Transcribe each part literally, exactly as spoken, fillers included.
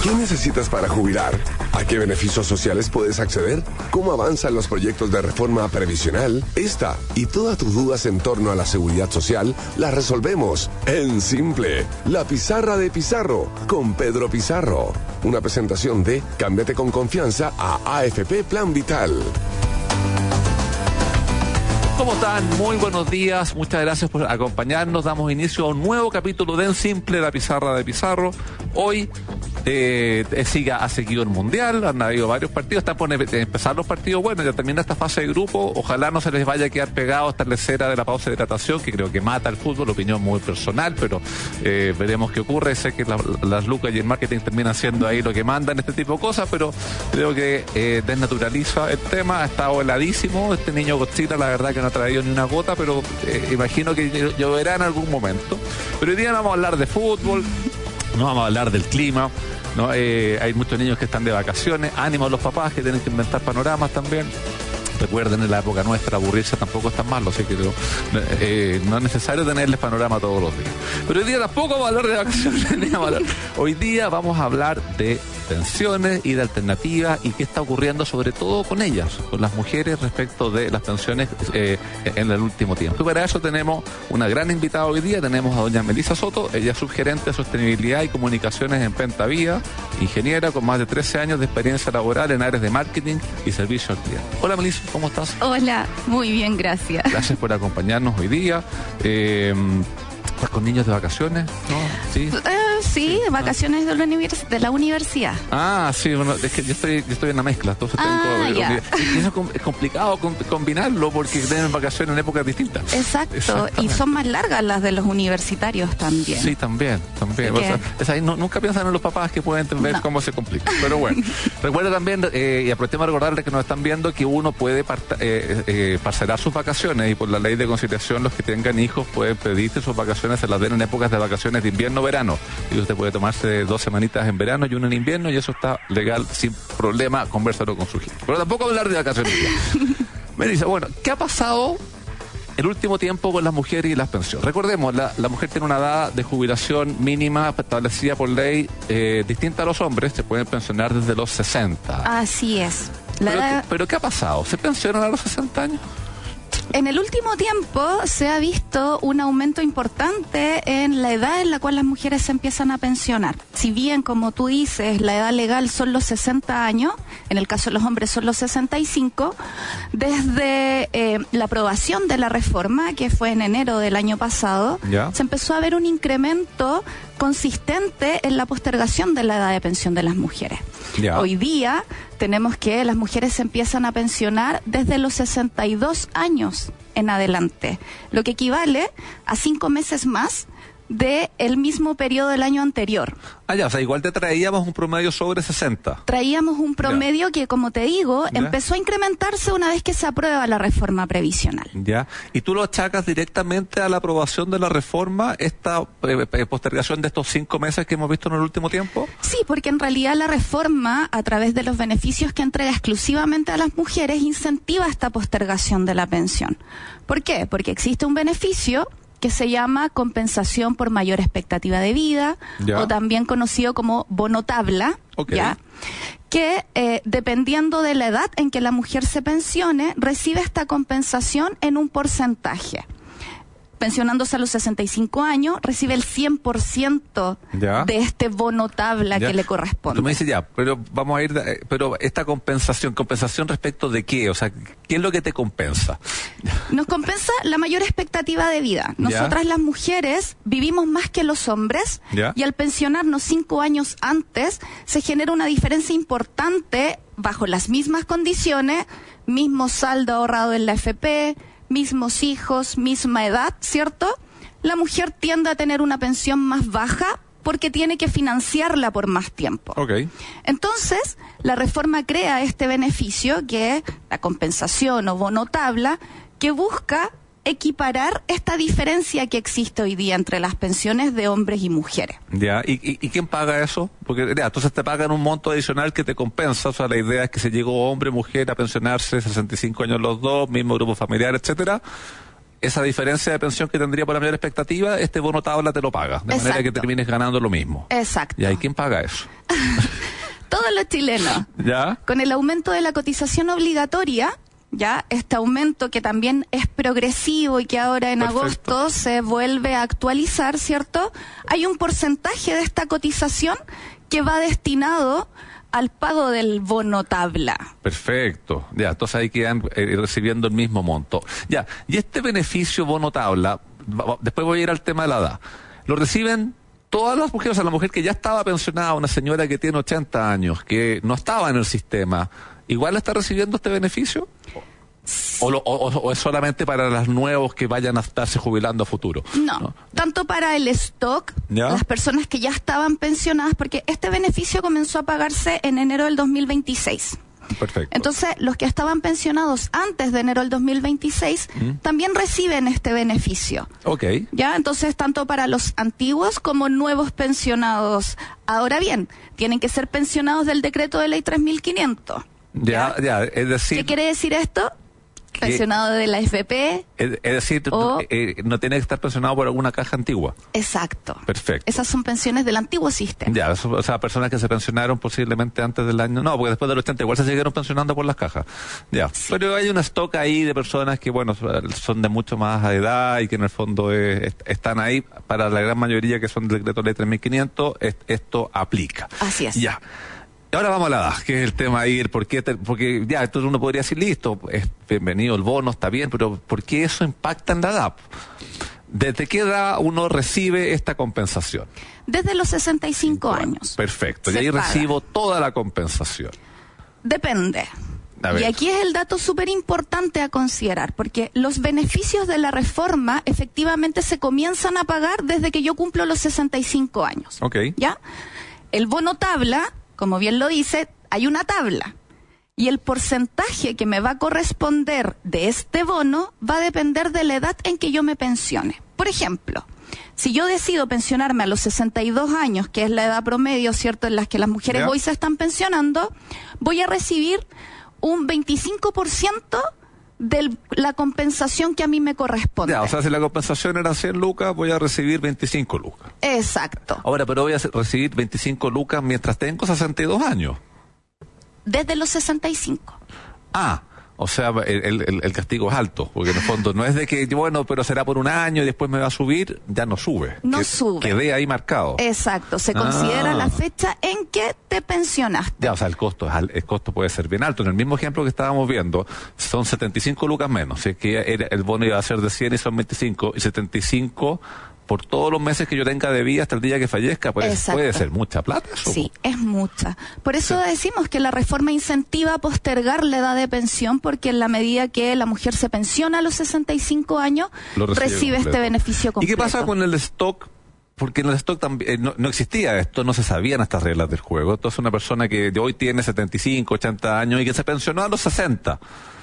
¿Qué necesitas para jubilar? ¿A qué beneficios sociales puedes acceder? ¿Cómo avanzan los proyectos de reforma previsional? Esta y todas tus dudas en torno a la seguridad social las resolvemos en Simple. La pizarra de Pizarro con Pedro Pizarro. Una presentación de Cámbiate con confianza a A F P Plan Vital. ¿Cómo están? Muy buenos días, muchas gracias por acompañarnos. Damos inicio a un nuevo capítulo de En Simple, la pizarra de Pizarro. Hoy eh, siga, ha seguido el Mundial, han habido varios partidos, están por empezar los partidos, bueno, ya termina esta fase de grupo, ojalá no se les vaya a quedar pegado hasta la lecera de la pausa de hidratación, que creo que mata el fútbol, opinión muy personal, pero eh, veremos qué ocurre. Sé que la, las lucas y el marketing terminan siendo ahí lo que mandan este tipo de cosas, pero creo que eh, desnaturaliza el tema. Ha estado heladísimo este niño Godzilla, la verdad que no ha traído ni una gota, pero eh, imagino que lloverá en algún momento. Pero hoy día no vamos a hablar de fútbol, no vamos a hablar del clima, ¿no? Eh, hay muchos niños que están de vacaciones, ánimo a los papás que tienen que inventar panoramas también. Recuerden, en la época nuestra aburrirse tampoco es tan malo, así que no, eh, no es necesario tenerles panorama todos los días. Pero hoy día tampoco vamos a hablar de vacaciones, ni vamos a hablar. Hoy día vamos a hablar de pensiones y de alternativas y qué está ocurriendo sobre todo con ellas, con las mujeres respecto de las pensiones eh, en el último tiempo. Y para eso tenemos una gran invitada hoy día, tenemos a doña Melissa Soto, ella es subgerente de sostenibilidad y comunicaciones en Pentavía, ingeniera con más de trece años de experiencia laboral en áreas de marketing y servicio al cliente. Hola Melissa, ¿cómo estás? Hola, muy bien, gracias. Gracias por acompañarnos hoy día. Eh, ¿Estás con niños de vacaciones? ¿No? ¿Sí? Uh, sí, sí, vacaciones de la, univers de la universidad. Ah, sí, bueno, es que yo estoy, yo estoy en la mezcla, entonces ah, tengo... Ya. Y eso es complicado combinarlo porque tienen vacaciones en épocas distintas. Exacto, y son más largas las de los universitarios también. Sí, también, también. O sea, es ahí, no, nunca piensan en los papás que pueden ver no. cómo se complica. Pero bueno, recuerda también, eh, y aprovechemos de recordarles que nos están viendo, que uno puede parta, eh, eh, parcelar sus vacaciones y por la ley de conciliación los que tengan hijos pueden pedir que sus vacaciones se las den en épocas de vacaciones de invierno-verano. Y usted puede tomarse dos semanitas en verano y una en invierno y eso está legal sin problema, conversarlo con su hijo. Pero tampoco hablar de vacaciones. Me dice, bueno, ¿qué ha pasado el último tiempo con las mujeres y las pensiones? Recordemos, la, la mujer tiene una edad de jubilación mínima establecida por ley eh, distinta a los hombres, se pueden pensionar desde los sesenta. Así es. La ¿Pero, edad... ¿Pero qué ha pasado? ¿Se pensionan a los sesenta años? En el último tiempo se ha visto un aumento importante en la edad en la cual las mujeres se empiezan a pensionar. Si bien, como tú dices, la edad legal son los sesenta años, en el caso de los hombres son los sesenta y cinco, desde eh, la aprobación de la reforma, que fue en enero del año pasado, ¿Ya? se empezó a ver un incremento consistente en la postergación de la edad de pensión de las mujeres. Ya. Hoy día tenemos que las mujeres se empiezan a pensionar desde los sesenta y dos años en adelante, lo que equivale a cinco meses más de el mismo periodo del año anterior. Ah, ya, o sea, igual te traíamos un promedio sobre sesenta. Traíamos un promedio ya. que, como te digo, ya. empezó a incrementarse una vez que se aprueba la reforma previsional. Ya, y tú lo achacas directamente a la aprobación de la reforma, esta eh, postergación de estos cinco meses que hemos visto en el último tiempo. Sí, porque en realidad la reforma, a través de los beneficios que entrega exclusivamente a las mujeres, incentiva esta postergación de la pensión. ¿Por qué? Porque existe un beneficio que se llama compensación por mayor expectativa de vida, ya. o también conocido como bono tabla, okay. ¿ya? que eh, dependiendo de la edad en que la mujer se pensione, recibe esta compensación en un porcentaje. Pensionándose a los sesenta y cinco años, recibe el cien por ciento ya. de este bono tabla ya. que le corresponde. Tú me dices ya, pero vamos a ir, eh, pero esta compensación, ¿compensación respecto de qué? O sea, ¿qué es lo que te compensa? Nos compensa la mayor expectativa de vida. Nosotras ya. las mujeres vivimos más que los hombres ya. y al pensionarnos cinco años antes se genera una diferencia importante bajo las mismas condiciones, mismo saldo ahorrado en la F P, mismos hijos, misma edad, ¿cierto? La mujer tiende a tener una pensión más baja porque tiene que financiarla por más tiempo. Okay. Entonces, la reforma crea este beneficio que es la compensación o bono tabla, que busca equiparar esta diferencia que existe hoy día entre las pensiones de hombres y mujeres. Ya, ¿y, y, y quién paga eso? Porque ya, entonces te pagan un monto adicional que te compensa, o sea, la idea es que se llegó hombre, mujer a pensionarse, sesenta y cinco años los dos, mismo grupo familiar, etcétera. Esa diferencia de pensión que tendría por la mayor expectativa, este bono tabla te lo paga, de Exacto. manera que termines ganando lo mismo. Exacto. ¿Y ahí quién paga eso? Todos los chilenos. ¿Ya? Con el aumento de la cotización obligatoria, ya este aumento que también es progresivo y que ahora en Perfecto. agosto se vuelve a actualizar, ¿cierto? Hay un porcentaje de esta cotización que va destinado al pago del bono tabla. Perfecto. Ya, entonces ahí quedan eh, recibiendo el mismo monto. Ya, y este beneficio bono tabla, va- después voy a ir al tema de la edad. ¿Lo reciben todas las mujeres? O sea, la mujer que ya estaba pensionada, una señora que tiene ochenta años, que no estaba en el sistema, ¿igual está recibiendo este beneficio? ¿O, lo- o- o es solamente para los nuevos que vayan a estarse jubilando a futuro? No, tanto para el stock, ¿Ya? las personas que ya estaban pensionadas, porque este beneficio comenzó a pagarse en enero del dos mil veintiséis. Perfecto. Entonces, los que estaban pensionados antes de enero del dos mil veintiséis ¿Mm? también reciben este beneficio. Ok. ¿Ya? Entonces, tanto para los antiguos como nuevos pensionados. Ahora bien, tienen que ser pensionados del decreto de ley tres mil quinientos. Ya, ya, es decir... ¿Qué quiere decir esto? que- Pensionado de la F P. Es, es decir, O- eh, no tiene que estar pensionado por alguna caja antigua. Exacto. Perfecto. Esas son pensiones del antiguo sistema. Ya, eso- o sea, personas que se pensionaron posiblemente antes del año... No, porque después del ochenta igual se siguieron pensionando por las cajas. Ya, pero hay una stock ahí de personas que, bueno, son de mucho más edad y que en el fondo es- est- están ahí. Para la gran mayoría que son del decreto ley tres mil quinientos, es- esto aplica. Así es. Ya. Ahora vamos a la edad, que es el tema ahí, el por qué te- porque ya, entonces uno podría decir, listo, es bienvenido el bono, está bien, pero ¿por qué eso impacta en la edad? ¿Desde qué edad uno recibe esta compensación? Desde los sesenta y cinco años. Perfecto, y Se ahí paga. recibo toda la compensación. Depende. A ver. Y aquí es el dato súper importante a considerar, porque los beneficios de la reforma efectivamente se comienzan a pagar desde que yo cumplo los sesenta y cinco años. Ok. ¿Ya? El bono tabla, como bien lo dice, hay una tabla. Y el porcentaje que me va a corresponder de este bono va a depender de la edad en que yo me pensione. Por ejemplo, si yo decido pensionarme a los sesenta y dos años, que es la edad promedio, ¿cierto?, en las que las mujeres Ya. hoy se están pensionando, voy a recibir un veinticinco por ciento de la compensación que a mí me corresponde. Ya, o sea, si la compensación era cien lucas, voy a recibir veinticinco lucas. Exacto. Ahora, pero voy a recibir veinticinco lucas mientras tengo sesenta y dos años. Desde los sesenta y cinco. Ah, o sea, el, el- el castigo es alto, porque en el fondo no es de que, bueno, pero será por un año y después me va a subir, ya no sube. No Que- sube. Quedé ahí marcado. Exacto. Se Ah. considera la fecha en que te pensionaste. Ya, o sea, el costo, es al- el costo puede ser bien alto. En el mismo ejemplo que estábamos viendo, son setenta y cinco lucas menos. Si es que era- el bono iba a ser de cien y son veinticinco, y setenta y cinco por todos los meses que yo tenga de vida hasta el día que fallezca, pues Exacto. puede ser mucha plata eso. Sí, es mucha. Por eso decimos que la reforma incentiva a postergar la edad de pensión, porque en la medida que la mujer se pensiona a los sesenta y cinco años, Lo recibe recibe completo. este beneficio ¿Y completo. qué pasa con el stock? Porque en el stock también no, no existía esto, no se sabían estas reglas del juego. Entonces una persona que de hoy tiene setenta y cinco, ochenta años y que se pensionó a los sesenta,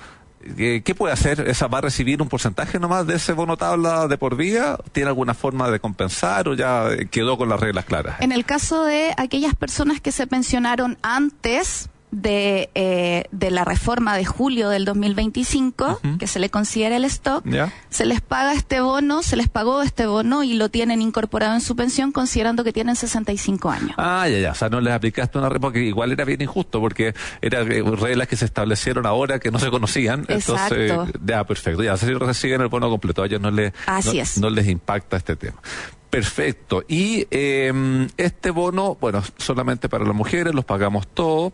¿qué, qué puede hacer? ¿Esa va a recibir un porcentaje nomás de ese bono tabla de por vida? ¿Tiene alguna forma de compensar o ya eh, quedó con las reglas claras? En el caso de aquellas personas que se pensionaron antes de, eh, de la reforma de julio del dos mil veinticinco, Ujú. que se le considera el stock, ¿Ya? se les paga este bono, se les pagó este bono y lo tienen incorporado en su pensión considerando que tienen sesenta y cinco años. Ah, ya, ya. O sea, no les aplicaste una regla, porque igual era bien injusto, porque eran eh, reglas que se establecieron ahora que no se conocían. Entonces, Exacto. ya, perfecto. Ya, si reciben el bono completo, a ellos no les, Así no, es. no les impacta este tema. Perfecto. Y eh, este bono, bueno, solamente para las mujeres, los pagamos todos.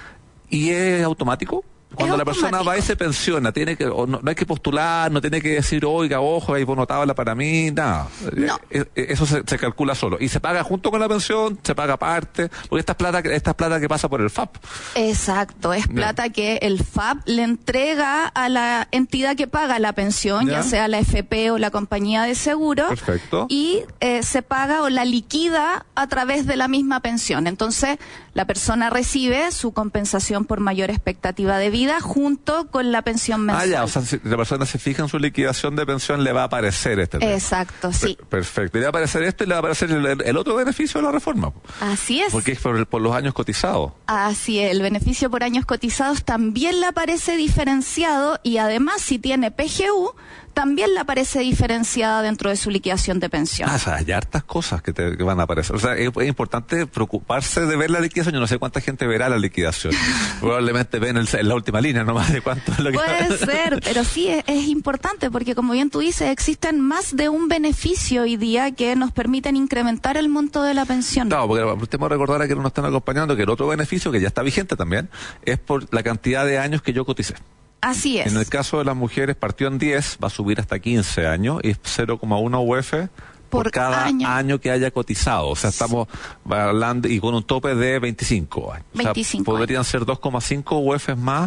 ¿Y es automático? Cuando Es la persona automático. va y se pensiona, tiene que, o no, no hay que postular, no tiene que decir, oiga, ojo, hay bono tabla para mí, nada. No. Eh, eh, Eso se, se calcula solo. Y se paga junto con la pensión, se paga aparte, porque esta es plata, que- esta es plata que pasa por el F A P. Exacto, es Ya. plata que el F A P le entrega a la entidad que paga la pensión, Ya. ya sea la F P o la compañía de seguro, Perfecto. y eh, se paga o la liquida a través de la misma pensión. Entonces, la persona recibe su compensación por mayor expectativa de vida junto con la pensión mensual. Ah, ya, o sea, si la persona se fija en su liquidación de pensión, le va a aparecer este tema. Exacto, sí. Per- Perfecto. Y le va a aparecer esto y le va a aparecer el, el otro beneficio de la reforma. Así es. Porque es por, por los años cotizados. Así es, el beneficio por años cotizados también le aparece diferenciado y además si tiene P G U, también le aparece diferenciada dentro de su liquidación de pensión. Ah, o sea, hay hartas cosas que, te, que van a aparecer. O sea, es, es importante preocuparse de ver la liquidación. Yo no sé cuánta gente verá la liquidación. Probablemente ven el, en la última línea nomás de cuánto es lo que... Puede ser, pero sí es, es importante porque, como bien tú dices, existen más de un beneficio hoy día que nos permiten incrementar el monto de la pensión. Claro, porque usted me recordará que nos están acompañando que el otro beneficio, que ya está vigente también, es por la cantidad de años que yo coticé. Así es. En el caso de las mujeres partió en diez, va a subir hasta quince años y es cero coma uno U F por, por cada año. año que haya cotizado. O sea, estamos hablando y con un tope de veinticinco años. veinticinco o sea, podrían años. ser dos coma cinco U Fs más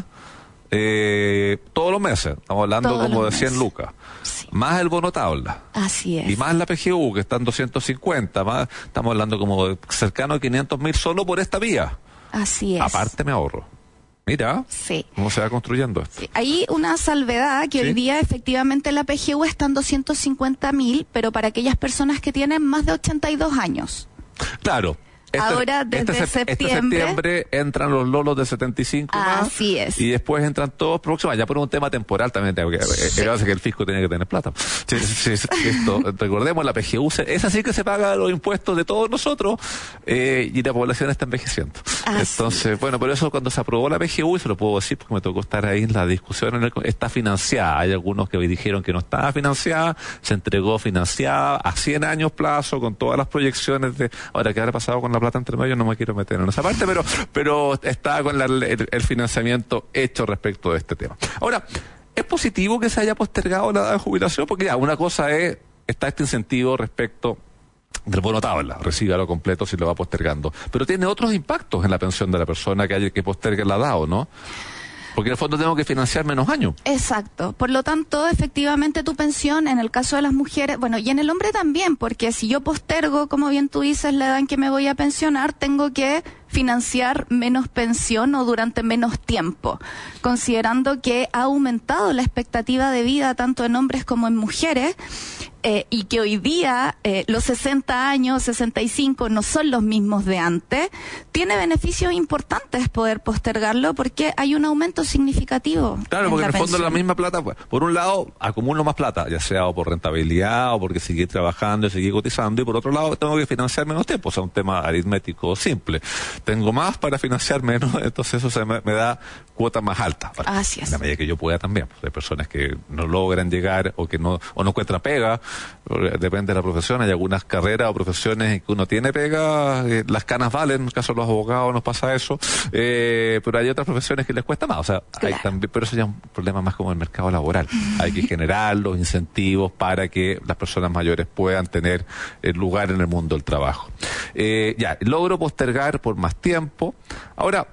eh, todos los meses. Estamos hablando todos como de meses. cien lucas. Sí. Más el bono tabla. Así es. Y más la P G U, que está en doscientos cincuenta. Más, estamos hablando como de cercano a quinientos mil solo por esta vía. Así es. Aparte me ahorro. Mira, sí. cómo se va construyendo esto. Sí. Hay una salvedad que ¿Sí? hoy día efectivamente la P G U está en doscientos cincuenta mil, pero para aquellas personas que tienen más de ochenta y dos años. Claro. Este, Ahora, desde este, septiembre... Este septiembre entran los lolos de setenta y cinco más. Así es. Y después entran todos próximos, ya por un tema temporal también. Tengo que, Sí. eh, que el fisco tiene que tener plata. Sí, sí, sí, esto, recordemos, la P G U, se, es así que se paga los impuestos de todos nosotros eh, y la población está envejeciendo. Así. Entonces, bueno, por eso cuando se aprobó la P G U, y se lo puedo decir porque me tocó estar ahí en la discusión, en el, está financiada. Hay algunos que dijeron que no estaba financiada, se entregó financiada a cien años plazo, con todas las proyecciones de... Ahora, ¿qué habrá pasado con la plata entre medio? No me quiero meter en esa parte, pero pero está con la, el, el financiamiento hecho respecto de este tema. Ahora, ¿es positivo que se haya postergado la edad de jubilación? Porque ya, una cosa es, está este incentivo respecto del bono tabla, recíbalo completo si lo va postergando, pero tiene otros impactos en la pensión de la persona que haya que postergue la edad, ¿o no? Porque en el fondo tengo que financiar menos años. Exacto. Por lo tanto, efectivamente tu pensión, en el caso de las mujeres, bueno, y en el hombre también, porque si yo postergo, como bien tú dices, la edad en que me voy a pensionar, tengo que financiar menos pensión o durante menos tiempo, considerando que ha aumentado la expectativa de vida tanto en hombres como en mujeres. Eh, y que hoy día eh, los sesenta años, sesenta y cinco no son los mismos de antes, tiene beneficios importantes poder postergarlo porque hay un aumento significativo. Claro, en porque la en el fondo pensión. la misma plata, pues, por un lado acumulo más plata, ya sea o por rentabilidad o porque seguí trabajando y seguí cotizando, y por otro lado tengo que financiar menos tiempo, o sea, un tema aritmético simple. Tengo más para financiar menos, entonces eso se me, me da cuotas más altas. Para, Así es. en la medida que yo pueda también. Pues, hay personas que no logran llegar o que no, o no encuentran pega. Depende de la profesión, hay algunas carreras o profesiones en que uno tiene pega, eh, las canas valen, en el caso de los abogados nos pasa eso, eh, pero hay otras profesiones que les cuesta más, o sea, Claro. hay también, pero eso ya es un problema más como el mercado laboral. Hay que generar los incentivos para que las personas mayores puedan tener el lugar en el mundo del trabajo. Eh, ya, logro postergar por más tiempo. Ahora,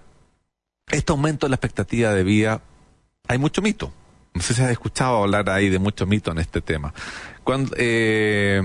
este aumento de la expectativa de vida, hay mucho mito. No sé si has escuchado hablar ahí de mucho mito en este tema. Cuando, eh,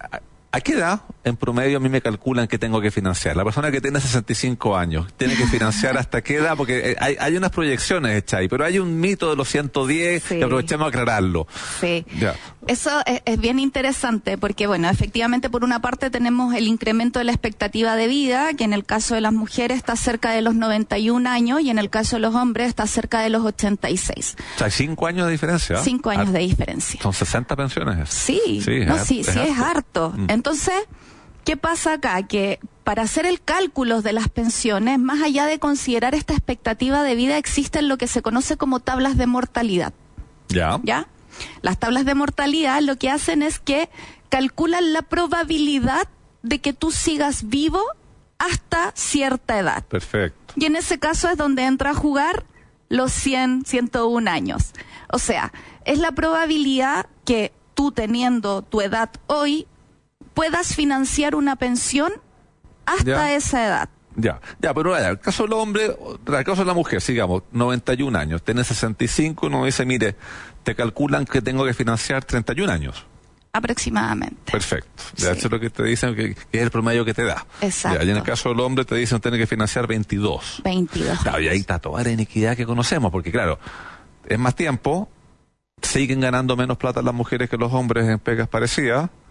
¿a qué edad, en promedio, a mí me calculan que tengo que financiar? La persona que tiene sesenta y cinco años, ¿tiene que financiar hasta qué edad? Porque hay, hay unas proyecciones hechas ahí, pero hay un mito de los ciento diez, Sí. y aprovechemos a aclararlo. Sí. Ya. Eso es, es bien interesante porque, bueno, efectivamente por una parte tenemos el incremento de la expectativa de vida, que en el caso de las mujeres está cerca de los noventa y un años y en el caso de los hombres está cerca de los ochenta y seis. O sea, hay cinco años de diferencia. ¿eh? Cinco años Ah, de diferencia. Son sesenta pensiones. Sí, Sí, no, es sí, harto, sí es es harto. Mm. Entonces, ¿qué pasa acá? Que para hacer el cálculo de las pensiones, más allá de considerar esta expectativa de vida, existen lo que se conoce como tablas de mortalidad. Ya. ¿Ya? Las tablas de mortalidad lo que hacen es que calculan la probabilidad de que tú sigas vivo hasta cierta edad. Perfecto. Y en ese caso es donde entra a jugar los cien, ciento uno años. O sea, es la probabilidad que tú, teniendo tu edad hoy, puedas financiar una pensión hasta Ya. esa edad. Ya, ya, pero vaya, el caso del hombre, el caso de la mujer, sigamos, noventa y un años, tiene sesenta y cinco, uno dice, mire, te calculan que tengo que financiar treinta y un años. Aproximadamente. Perfecto. Ya, Sí. eso es lo que te dicen, que, que es el promedio que te da. Exacto. Ya, y en el caso del hombre te dicen, tiene que financiar veintidós. veintidós. Claro, y ahí está toda la iniquidad que conocemos, porque claro, es más tiempo, siguen ganando menos plata las mujeres que los hombres en pegas parecidas,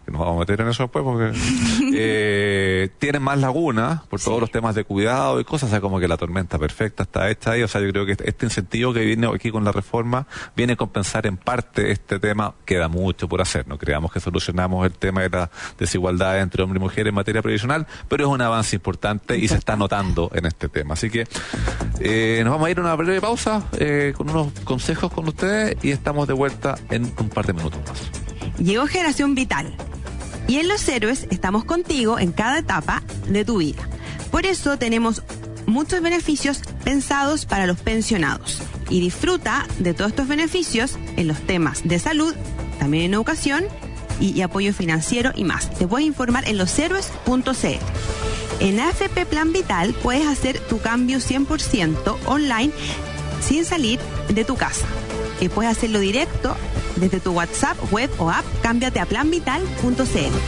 que nos vamos a meter en eso después porque eh, tienen más lagunas por todos sí. los temas de cuidado y cosas, o sea, como que la tormenta perfecta está hecha ahí, o sea, yo creo que este incentivo que viene aquí con la reforma viene a compensar en parte este tema. Queda mucho por hacer, no creamos que solucionamos el tema de la desigualdad entre hombres y mujeres en materia previsional, pero es un avance importante y se está notando en este tema, así que eh, nos vamos a ir a una breve pausa eh, con unos consejos con ustedes y estamos de vuelta en un par de minutos más. Llegó Generación Vital y en Los Héroes estamos contigo en cada etapa de tu vida. Por eso tenemos muchos beneficios pensados para los pensionados y disfruta de todos estos beneficios en los temas de salud, también en educación y, y apoyo financiero y más. Te puedes informar en los héroes punto c l. En A F P Plan Vital puedes hacer tu cambio cien por ciento online sin salir de tu casa. Y puedes hacerlo directo desde tu WhatsApp, web o app. Cámbiate a plan vital punto c l.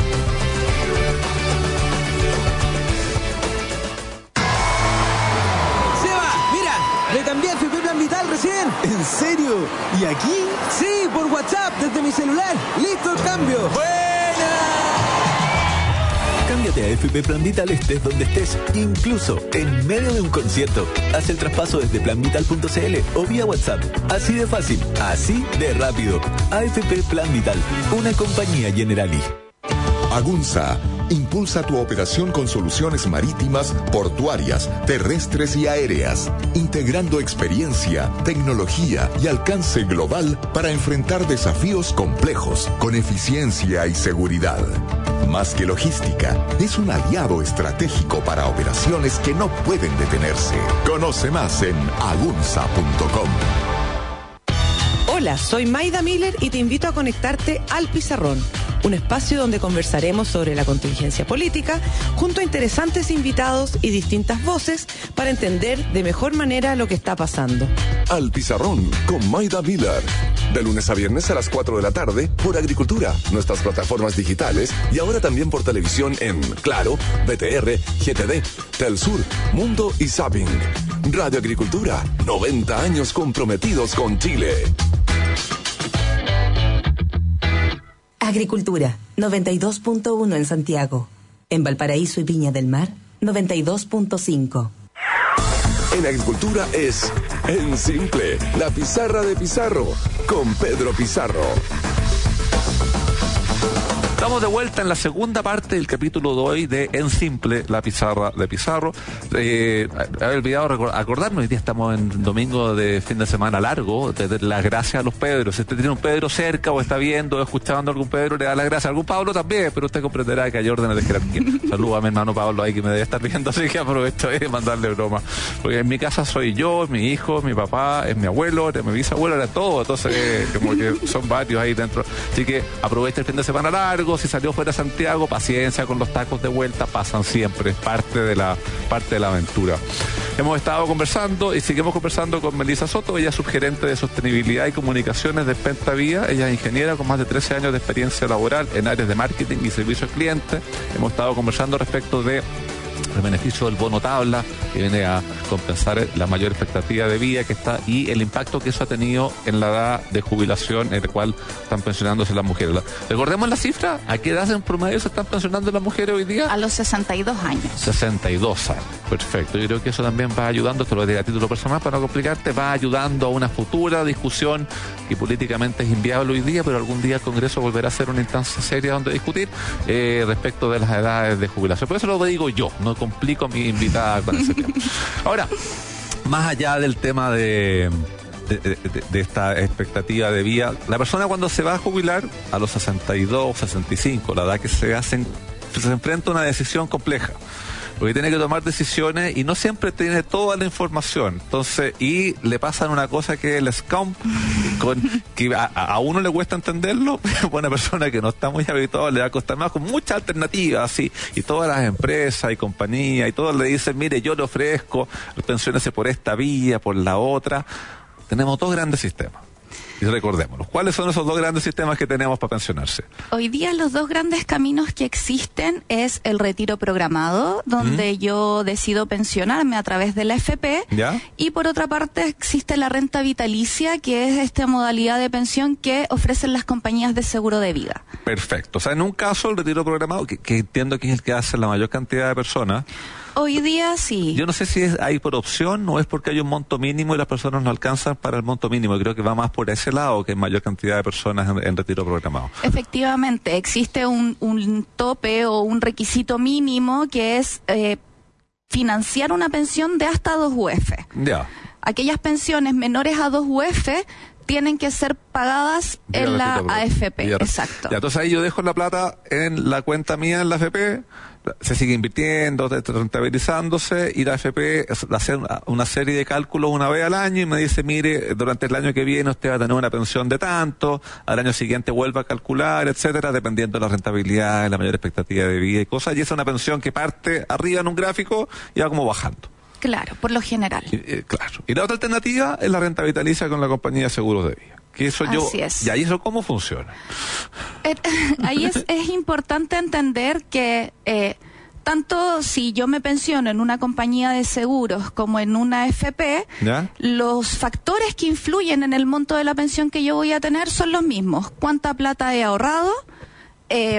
¡Seba! ¡Mira! ¡Me cambié a F P Plan Vital recién! ¿En serio? ¿Y aquí? Sí, por WhatsApp, desde mi celular. ¡Listo el cambio! ¡Buena! Cámbiate a F P Plan Vital estés donde estés, incluso en medio de un concierto. Haz el traspaso desde plan vital punto c l o vía WhatsApp. Así de fácil, así de rápido. A F P Plan Vital, una compañía Generali. Agunza impulsa tu operación con soluciones marítimas, portuarias, terrestres y aéreas, integrando experiencia, tecnología y alcance global para enfrentar desafíos complejos con eficiencia y seguridad. Más que logística, es un aliado estratégico para operaciones que no pueden detenerse. Conoce más en agunza punto com. Hola, soy Maida Miller y te invito a conectarte al Pizarrón, un espacio donde conversaremos sobre la contingencia política junto a interesantes invitados y distintas voces para entender de mejor manera lo que está pasando. Al Pizarrón con Maida Miller. De lunes a viernes a las cuatro de la tarde por Agricultura, nuestras plataformas digitales y ahora también por televisión en Claro, B T R, G T D, Telsur, Mundo y Zapping. Radio Agricultura, noventa años comprometidos con Chile. Agricultura, noventa y dos punto uno en Santiago. En Valparaíso y Viña del Mar, noventa y dos punto cinco. En Agricultura es En Simple, la pizarra de Pizarro, con Pedro Pizarro. Estamos de vuelta en la segunda parte del capítulo de hoy de En Simple, la pizarra de Pizarro. Eh, había olvidado acordarnos, hoy día estamos en domingo de fin de semana largo, de, de las gracias a los Pedros. Si usted tiene un Pedro cerca o está viendo o escuchando a algún Pedro, le da las gracias. A algún Pablo también, pero usted comprenderá que hay órdenes de jerarquía. Saludos a mi hermano Pablo ahí que me debe estar viendo, así que aprovecho de mandarle broma. Porque en mi casa soy yo, mi hijo, mi papá, es mi abuelo, es mi bisabuelo, era todo. Entonces, eh, como que son varios ahí dentro. Así que aprovecha el fin de semana largo. Si salió fuera de Santiago, paciencia con los tacos de vuelta, pasan siempre, es parte de la parte de la aventura. Hemos estado conversando y seguimos conversando con Melissa Soto, ella es subgerente de sostenibilidad y comunicaciones de Pentavía, ella es ingeniera con más de trece años de experiencia laboral en áreas de marketing y servicio al cliente. Hemos estado conversando respecto de el beneficio del bono tabla, que viene a compensar la mayor expectativa de vida que está y el impacto que eso ha tenido en la edad de jubilación en la cual están pensionándose las mujeres. Recordemos la cifra, ¿a qué edad en promedio se están pensionando las mujeres hoy día? A los sesenta y dos años. sesenta y dos años, perfecto. Yo creo que eso también va ayudando, esto lo digo a título personal para no complicarte, va ayudando a una futura discusión que políticamente es inviable hoy día, pero algún día el Congreso volverá a ser una instancia seria donde discutir eh, respecto de las edades de jubilación. Por eso lo digo yo, no complico a mi invitada con ese tema. Ahora, más allá del tema de, de, de, de esta expectativa de vida, la persona cuando se va a jubilar a los sesenta y dos, sesenta y cinco, la edad que se hacen, se enfrenta a una decisión compleja. Porque tiene que tomar decisiones y no siempre tiene toda la información. Entonces, y le pasan una cosa que es el scam, con, que a, a uno le cuesta entenderlo, pero a una persona que no está muy habituada le va a costar más, con muchas alternativas, así, y todas las empresas y compañías, y todos le dicen, mire, yo le ofrezco, pensiónese por esta vía, por la otra. Tenemos dos grandes sistemas. Y recordémoslo. ¿Cuáles son esos dos grandes sistemas que tenemos para pensionarse? Hoy día los dos grandes caminos que existen es el retiro programado, donde ¿Mm? yo decido pensionarme a través de la A F P, ¿Ya? y por otra parte existe la renta vitalicia, que es esta modalidad de pensión que ofrecen las compañías de seguro de vida. Perfecto. O sea, en un caso el retiro programado, que, que entiendo que es el que hace la mayor cantidad de personas. Hoy día sí. Yo no sé si es ahí por opción o es porque hay un monto mínimo y las personas no alcanzan para el monto mínimo. Creo que va más por ese lado, que hay mayor cantidad de personas en, en retiro programado. Efectivamente, existe un, un tope o un requisito mínimo que es eh, financiar una pensión de hasta dos U F. Ya. Aquellas pensiones menores a dos U F tienen que ser pagadas ya, en la A F P. Ya, exacto. Ya, entonces ahí yo dejo la plata en la cuenta mía en la A F P, se sigue invirtiendo, rentabilizándose, y la A F P hace una serie de cálculos una vez al año y me dice, mire, durante el año que viene usted va a tener una pensión de tanto, al año siguiente vuelva a calcular, etcétera, dependiendo de la rentabilidad, la mayor expectativa de vida y cosas, y es una pensión que parte arriba en un gráfico y va como bajando. Claro, por lo general. Y, eh, claro. Y la otra alternativa es la renta vitalicia con la compañía de seguros de vida. Que eso Así yo, es. ¿Y ahí eso cómo funciona? Eh, ahí es, es importante entender que eh, tanto si yo me pensiono en una compañía de seguros como en una A F P, ¿Ya? los factores que influyen en el monto de la pensión que yo voy a tener son los mismos. ¿Cuánta plata he ahorrado? Eh,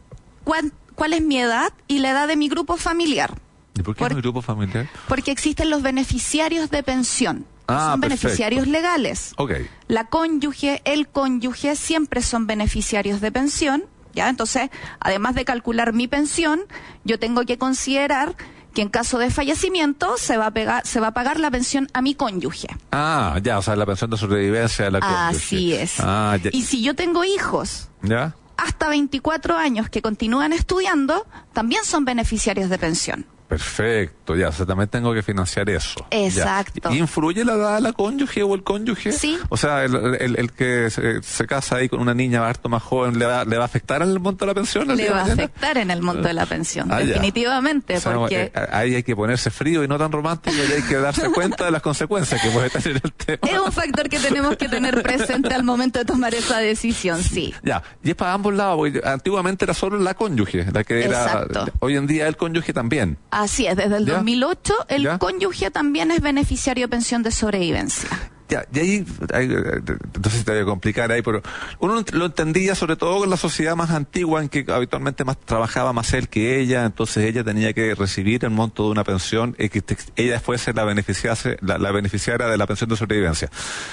cuán, ¿Cuál es mi edad? Y la edad de mi grupo familiar. ¿Y por qué por, no hay grupo familiar? Porque existen los beneficiarios de pensión. Ah, son perfecto. Beneficiarios legales. Okay. La cónyuge, el cónyuge siempre son beneficiarios de pensión, ¿ya? Entonces, además de calcular mi pensión, yo tengo que considerar que en caso de fallecimiento se va a pegar, se va a pagar la pensión a mi cónyuge. Ah, ya, o sea, la pensión de sobrevivencia de la cónyuge. Así es. Ah, ya. Y si yo tengo hijos, ¿Ya? hasta veinticuatro años que continúan estudiando, también son beneficiarios de pensión. Perfecto, ya, o sea, también tengo que financiar eso. Exacto. Ya. ¿Influye la edad de la cónyuge o el cónyuge? Sí. O sea, el, el, el que se, se casa ahí con una niña harto más joven, ¿le va, le va a afectar en el monto de la pensión? Le va a afectar en el monto de la pensión, ah, definitivamente, o sea, porque... Eh, ahí hay que ponerse frío y no tan romántico, y hay que darse cuenta de las consecuencias que puede tener el tema. Es un factor que tenemos que tener presente al momento de tomar esa decisión, sí. Ya, y es para ambos lados, porque antiguamente era solo la cónyuge, la que era... Exacto. Hoy en día el cónyuge también. Así es, desde el ¿Ya? dos mil ocho el ¿Ya? cónyuge también es beneficiario de pensión de sobrevivencia. Ya, y ahí, ahí, entonces te voy a complicar ahí, pero uno lo entendía sobre todo en la sociedad más antigua, en que habitualmente más trabajaba más él que ella, entonces ella tenía que recibir el monto de una pensión y que te, ella fuese la beneficiaria, la, la beneficiaria de la pensión de sobrevivencia.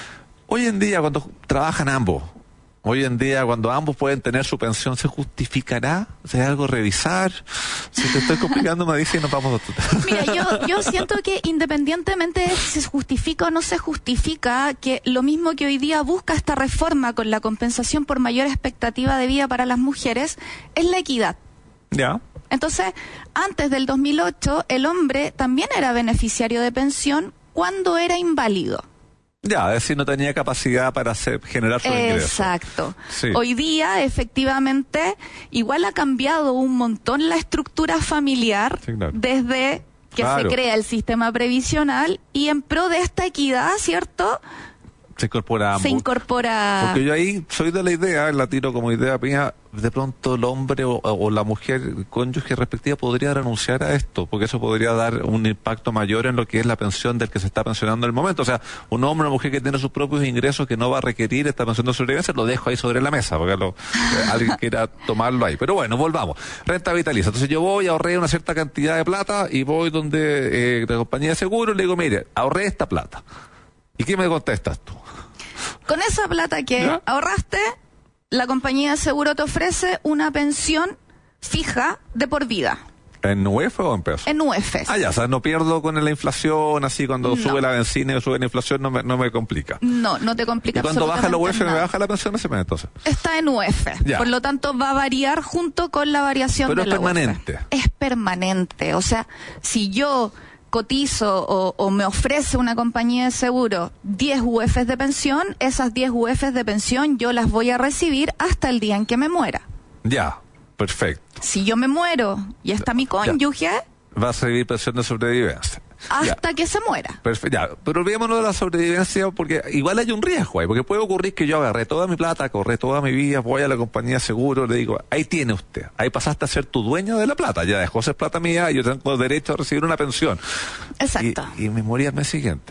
Hoy en día, cuando trabajan ambos, hoy en día, cuando ambos pueden tener su pensión, ¿se justificará? ¿Se hay algo a revisar? Si te estoy complicando, me dice y nos vamos a... Mira, yo, yo siento que independientemente de si se justifica o no se justifica, que lo mismo que hoy día busca esta reforma con la compensación por mayor expectativa de vida para las mujeres, es la equidad. Ya. Entonces, antes del dos mil ocho, el hombre también era beneficiario de pensión cuando era inválido. Ya, es decir, no tenía capacidad para hacer, generar su ingreso. Exacto. Sí. Hoy día, efectivamente, igual ha cambiado un montón la estructura familiar, Sí, claro. desde que Claro. se crea el sistema previsional, y en pro de esta equidad, ¿cierto? Se incorpora ambos. Se incorpora... Porque yo ahí soy de la idea, la tiro como idea mía, de pronto el hombre o, o la mujer cónyuge respectiva podría renunciar a esto, porque eso podría dar un impacto mayor en lo que es la pensión del que se está pensionando en el momento. O sea, un hombre o una mujer que tiene sus propios ingresos que no va a requerir esta pensión de sobrevivencia, lo dejo ahí sobre la mesa, porque lo, eh, alguien quiera tomarlo ahí. Pero bueno, volvamos. Renta vitaliza. Entonces yo voy, ahorré una cierta cantidad de plata y voy donde eh, la compañía de seguro y le digo, mire, ahorré esta plata. ¿Y qué me contestas tú? Con esa plata que ¿Ya? ahorraste, la compañía de seguro te ofrece una pensión fija de por vida, ¿En U F o en pesos? en U F S. Ah, ya, o sea, no pierdo con la inflación, así cuando No. sube la benzina y sube la inflación no me, no me complica. No, no te complica Y cuando baja la U F, absolutamente ¿me nada. baja la pensión ese mes entonces? Está en U F, Ya. por lo tanto va a variar junto con la variación Pero de es la U F. permanente. Es permanente, o sea, si yo cotizo o, o me ofrece una compañía de seguro diez U Fs de pensión, esas diez U Fs de pensión yo las voy a recibir hasta el día en que me muera. Ya, perfecto. Si yo me muero y está mi cónyuge, Va a recibir pensión de sobrevivencia. hasta ya. que se muera. Perfecto, ya, pero olvidémonos de la sobrevivencia, porque igual hay un riesgo ahí, porque puede ocurrir que yo agarré toda mi plata, corré toda mi vida, voy a la compañía de seguro, le digo, ahí tiene usted, ahí pasaste a ser tu dueño de la plata, ya dejó ser plata mía y yo tengo derecho a recibir una pensión. Exacto. Y, y me morí al mes siguiente.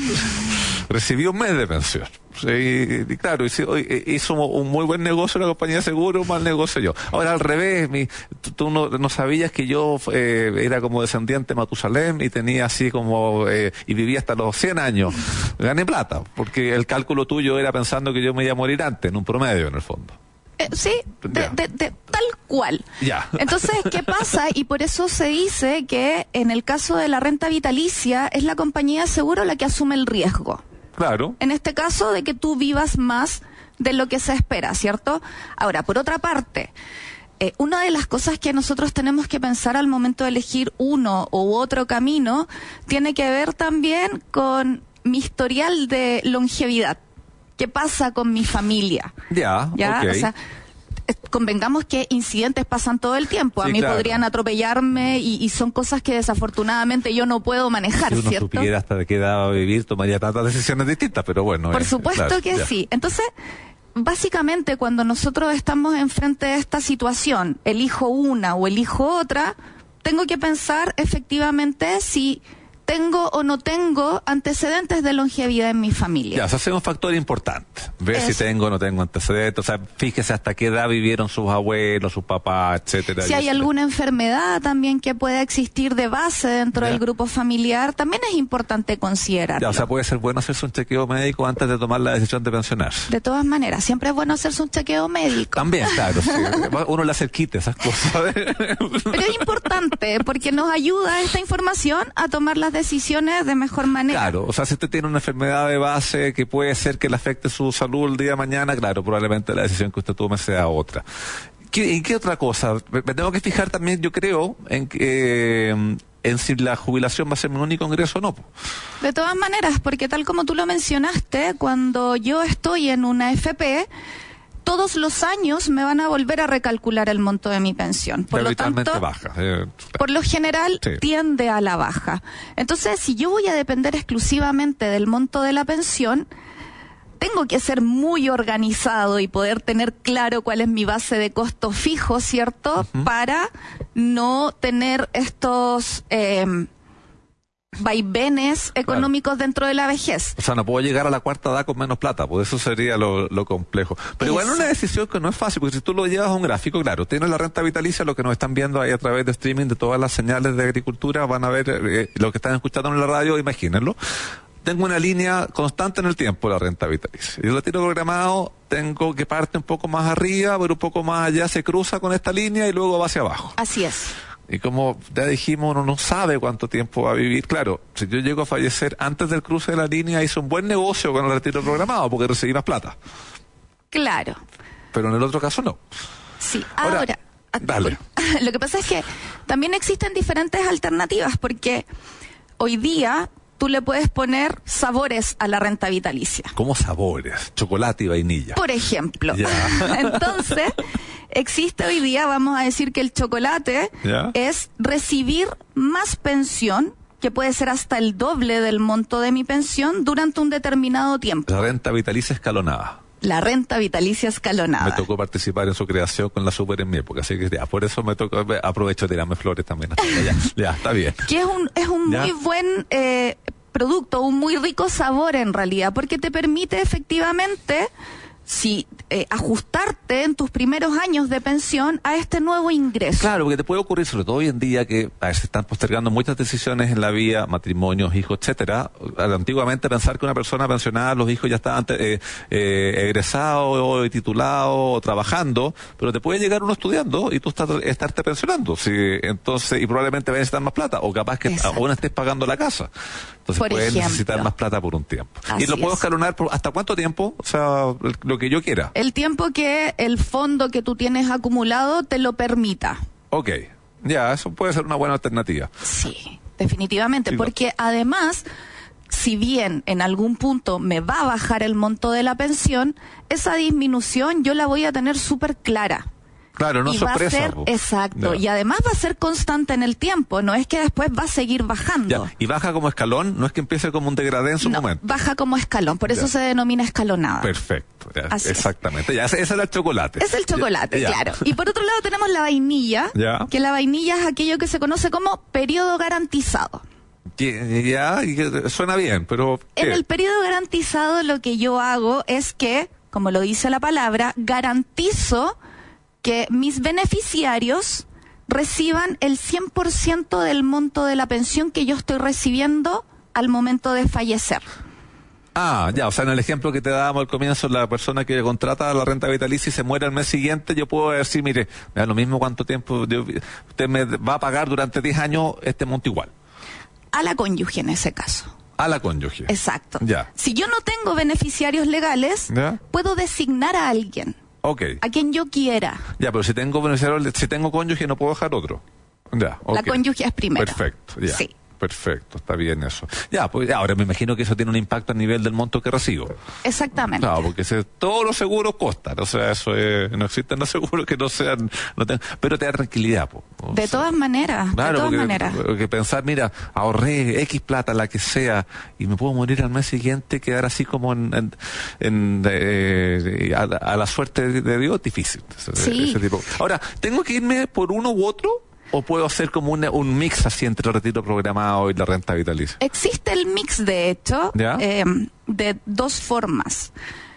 Recibí un mes de pensión. Sí, y claro, hizo, hizo un muy buen negocio la compañía de seguro, un mal negocio yo. Ahora al revés, mi, tú, tú no, no sabías que yo eh, era como descendiente de Matusalén y tenía así como, eh, y vivía hasta los cien años. Gané plata, porque el cálculo tuyo era pensando que yo me iba a morir antes, en un promedio en el fondo. Eh, sí, de, de, de tal cual. Ya. Entonces, ¿qué pasa? Y por eso se dice que en el caso de la renta vitalicia es la compañía de seguro la que asume el riesgo. Claro. En este caso, de que tú vivas más de lo que se espera, ¿cierto? Ahora, por otra parte, eh, una de las cosas que nosotros tenemos que pensar al momento de elegir uno u otro camino tiene que ver también con mi historial de longevidad. ¿Qué pasa con mi familia? Ya, ¿Ya? okay. O sea, convengamos que incidentes pasan todo el tiempo. A sí, mí claro. podrían atropellarme y, y son cosas que desafortunadamente yo no puedo manejar, si uno ¿cierto? supiera hasta de qué edad va a vivir, tomaría tantas decisiones distintas, pero bueno. Por eh, supuesto claro, que ya. sí. Entonces, básicamente cuando nosotros estamos enfrente de esta situación, elijo una o elijo otra, tengo que pensar efectivamente si tengo o no tengo antecedentes de longevidad en mi familia. Ya, o sea, ese es un factor importante. Ver Eso. si tengo o no tengo antecedentes. O sea, fíjese hasta qué edad vivieron sus abuelos, sus papás, etcétera. Si hay alguna enfermedad también que pueda existir de base dentro ya. del grupo familiar, también es importante considerarlo. Ya, o sea, puede ser bueno hacerse un chequeo médico antes de tomar la decisión de pensionarse. De todas maneras, siempre es bueno hacerse un chequeo médico. También, claro. Sí. Uno le hace el quite, esas cosas. Pero es importante porque nos ayuda esta información a tomar las decisiones de mejor manera. Claro, o sea, si usted tiene una enfermedad de base que puede ser que le afecte su salud el día de mañana, claro, probablemente la decisión que usted tome sea otra. ¿Qué, ¿Y qué otra cosa? Me, me tengo que fijar también, yo creo, en que... Eh, en si la jubilación va a ser mi único ingreso o no. De todas maneras, porque tal como tú lo mencionaste, cuando yo estoy en una F P, todos los años me van a volver a recalcular el monto de mi pensión. Por lo tanto, baja. Eh, por lo general sí. tiende a la baja. Entonces, si yo voy a depender exclusivamente del monto de la pensión, tengo que ser muy organizado y poder tener claro cuál es mi base de costo fijo, ¿cierto? Uh-huh. Para no tener estos eh, vaivenes económicos claro. dentro de la vejez. O sea, no puedo llegar a la cuarta edad con menos plata, pues eso sería lo, lo complejo. Pero igual es una decisión que no es fácil, porque si tú lo llevas a un gráfico, claro, tienes la renta vitalicia, lo que nos están viendo ahí a través de streaming de todas las señales de agricultura, van a ver eh, lo que están escuchando en la radio, imagínenlo. Tengo una línea constante en el tiempo, la renta vitalicia. Yo la tiro programado, tengo que parte un poco más arriba, pero un poco más allá se cruza con esta línea y luego va hacia abajo. Así es. Y como ya dijimos, uno no sabe cuánto tiempo va a vivir. Claro, si yo llego a fallecer antes del cruce de la línea, hice un buen negocio con el retiro programado porque recibí más plata. Claro. Pero en el otro caso no. Sí, ahora... ahora dale. Lo que pasa es que también existen diferentes alternativas porque hoy día... tú le puedes poner sabores a la renta vitalicia. ¿Cómo sabores? Chocolate y vainilla. Por ejemplo. Entonces, existe hoy día, vamos a decir que el chocolate ¿Ya? es recibir más pensión, que puede ser hasta el doble del monto de mi pensión, durante un determinado tiempo. La renta vitalicia escalonada. La renta vitalicia escalonada. Me tocó participar en su creación con la Super en mi época, así que ya, por eso me tocó, aprovecho de tirarme flores también. Ya, ya, está bien. Que es un, es un muy buen eh, producto, un muy rico sabor en realidad, porque te permite efectivamente, si eh, ajustarte en tus primeros años de pensión a este nuevo ingreso. Claro, porque te puede ocurrir, sobre todo hoy en día, que a ver, se están postergando muchas decisiones en la vida, matrimonios, hijos, etcétera. Antiguamente pensar que una persona pensionada, los hijos ya estaban eh, eh, egresados, titulados, o trabajando, pero te puede llegar uno estudiando y tú estás, estarte pensionando. Sí, entonces, y probablemente vayas a necesitar más plata, o capaz que Exacto. aún estés pagando la casa. Entonces por puedes ejemplo. necesitar más plata por un tiempo. Así y lo puedo es. escalonar por hasta cuánto tiempo, o sea, lo que yo quiera. El tiempo que el fondo que tú tienes acumulado te lo permita. Ok, ya, eso puede ser una buena alternativa. Sí, definitivamente, sí, porque no. además, si bien en algún punto me va a bajar el monto de la pensión, esa disminución yo la voy a tener súper clara. Claro, no y sorpresa. Va a ser, po. exacto. Ya. Y además va a ser constante en el tiempo. No es que después va a seguir bajando. Ya. Y baja como escalón, no es que empiece como un degradé en su no, momento. baja como escalón. Por eso Ya. se denomina escalonada. Perfecto. Ya. Así es. Exactamente. Ya, ese, ese era el chocolate. Es el chocolate, Ya. claro. Y por otro lado tenemos la vainilla, Ya. que la vainilla es aquello que se conoce como periodo garantizado. Que- Ya, y que suena bien, pero En ¿qué? el periodo garantizado lo que yo hago es que, como lo dice la palabra, garantizo que mis beneficiarios reciban el cien por ciento del monto de la pensión que yo estoy recibiendo al momento de fallecer. Ah, ya, o sea, en el ejemplo que te dábamos al comienzo, la persona que contrata la renta vitalicia y se muere al mes siguiente, yo puedo decir, mire, me da lo mismo cuánto tiempo, yo- usted me va a pagar durante diez años este monto igual, A la cónyuge en ese caso. a la cónyuge. Exacto. Ya. Si yo no tengo beneficiarios legales, Ya. puedo designar a alguien, Ok. a quien yo quiera. Ya, pero si tengo beneficiario, si tengo cónyuge no puedo dejar otro. Ya, La ok. cónyuge es primero. Perfecto, ya. Sí. Perfecto, está bien eso. Ya, pues ya, ahora me imagino que eso tiene un impacto a nivel del monto que recibo. Exactamente. Claro, porque se- todos los seguros costan, o sea, eso es, no existen los seguros que no sean, no tengan- pero te da tranquilidad, po. O De sea, todas maneras, Claro, de todas porque, maneras. porque pensar, mira, ahorré X plata, la que sea, y me puedo morir al mes siguiente, quedar así como en, en, en, eh, a, la- a la suerte de, de Dios, difícil. ese- Sí. ese tipo. Ahora, ¿tengo que irme por uno u otro? ¿O puedo hacer como un, un mix así entre el retiro programado y la renta vitalicia? Existe el mix, de hecho, ¿Ya? eh, de dos formas.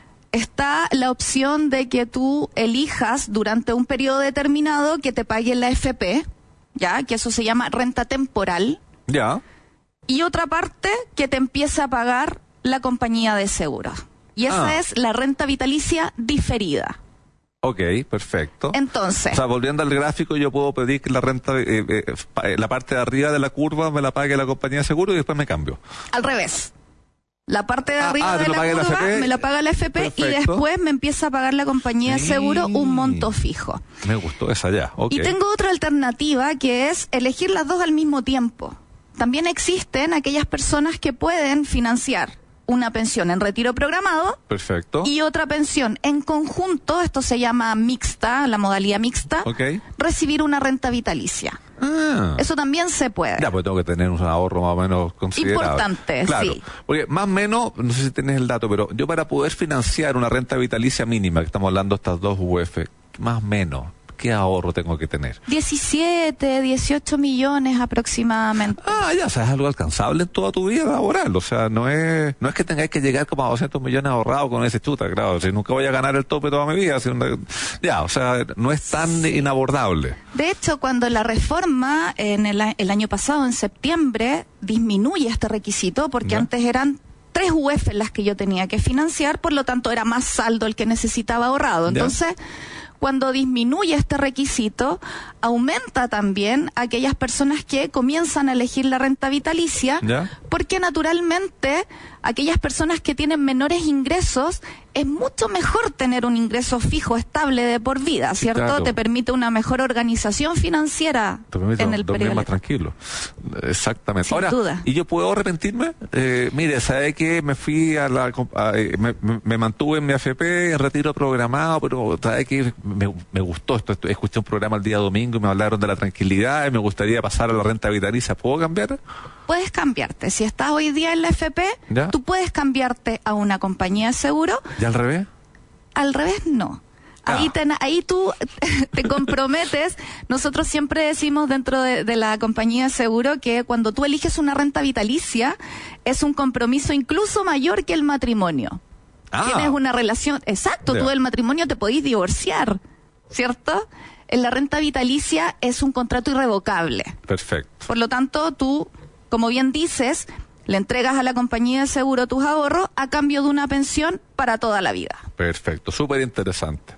Está la opción de que tú elijas durante un periodo determinado que te pague la F P, ya, que eso se llama renta temporal, Ya. y otra parte que te empieza a pagar la compañía de seguros. Y esa Ah. es la renta vitalicia diferida. Ok, perfecto. Entonces, O sea, volviendo al gráfico, yo puedo pedir que la renta, eh, eh, pa- eh, la parte de arriba de la curva me la pague la compañía de seguro y después me cambio. al revés. La parte de Ah, arriba ah, te de lo la paga la curva F P. me la paga la F P y Perfecto. después me empieza a pagar la compañía de seguro un monto fijo. Me gustó esa ya, ok. Y tengo otra alternativa que es elegir las dos al mismo tiempo. También existen aquellas personas que pueden financiar una pensión en retiro programado Perfecto. y otra pensión en conjunto, esto se llama mixta, la modalidad mixta, Ok. recibir una renta vitalicia. Ah. Eso también se puede. Ya, pues tengo que tener un ahorro más o menos considerable. Importante, claro, sí. Porque más o menos, no sé si tenés el dato, pero yo para poder financiar una renta vitalicia mínima, que estamos hablando de estas dos U F, más o menos, ¿qué ahorro tengo que tener? diecisiete, dieciocho millones aproximadamente. Ah, ya, o sea, es algo alcanzable en toda tu vida laboral. O sea, no es no es que tengáis que llegar como a doscientos millones ahorrados con ese chuta, claro. Si nunca voy a ganar el tope toda mi vida. Si una- ya, o sea, no es tan inabordable. De hecho, cuando la reforma en el, a- el año pasado, en septiembre, disminuye este requisito, porque Ya. antes eran tres U F las que yo tenía que financiar, por lo tanto era más saldo el que necesitaba ahorrado. Ya. Entonces, cuando disminuye este requisito, aumenta también aquellas personas que comienzan a elegir la renta vitalicia, Ya. porque naturalmente aquellas personas que tienen menores ingresos, es mucho mejor tener un ingreso fijo, estable de por vida, Sí, ¿cierto? claro. Te permite una mejor organización financiera Te permite en el dormir periodo. más tranquilo. Exactamente. Sin Ahora, duda. ¿y yo puedo arrepentirme? Eh, mire, ¿sabe que me fui a la... comp- a- eh, me, me- me mantuve en mi F P, en retiro programado, pero ¿sabe que me, me gustó esto? esto- Escuché un programa el día domingo y me hablaron de la tranquilidad y me gustaría pasar a la renta vitalicia. ¿Puedo cambiar? Puedes cambiarte. Si estás hoy día en la F P, ¿Ya? tú puedes cambiarte a una compañía de seguro. ¿Y al revés? Al revés, no. Ahí, Ah. te, ahí tú te comprometes. Nosotros siempre decimos dentro de, de la compañía de seguro que cuando tú eliges una renta vitalicia, es un compromiso incluso mayor que el matrimonio. Ah. Tienes una relación, exacto, Ya. tú del matrimonio te podís divorciar, ¿cierto? En la renta vitalicia es un contrato irrevocable. Perfecto. Por lo tanto, tú, como bien dices, le entregas a la compañía de seguro tus ahorros a cambio de una pensión para toda la vida. Perfecto, súper interesante.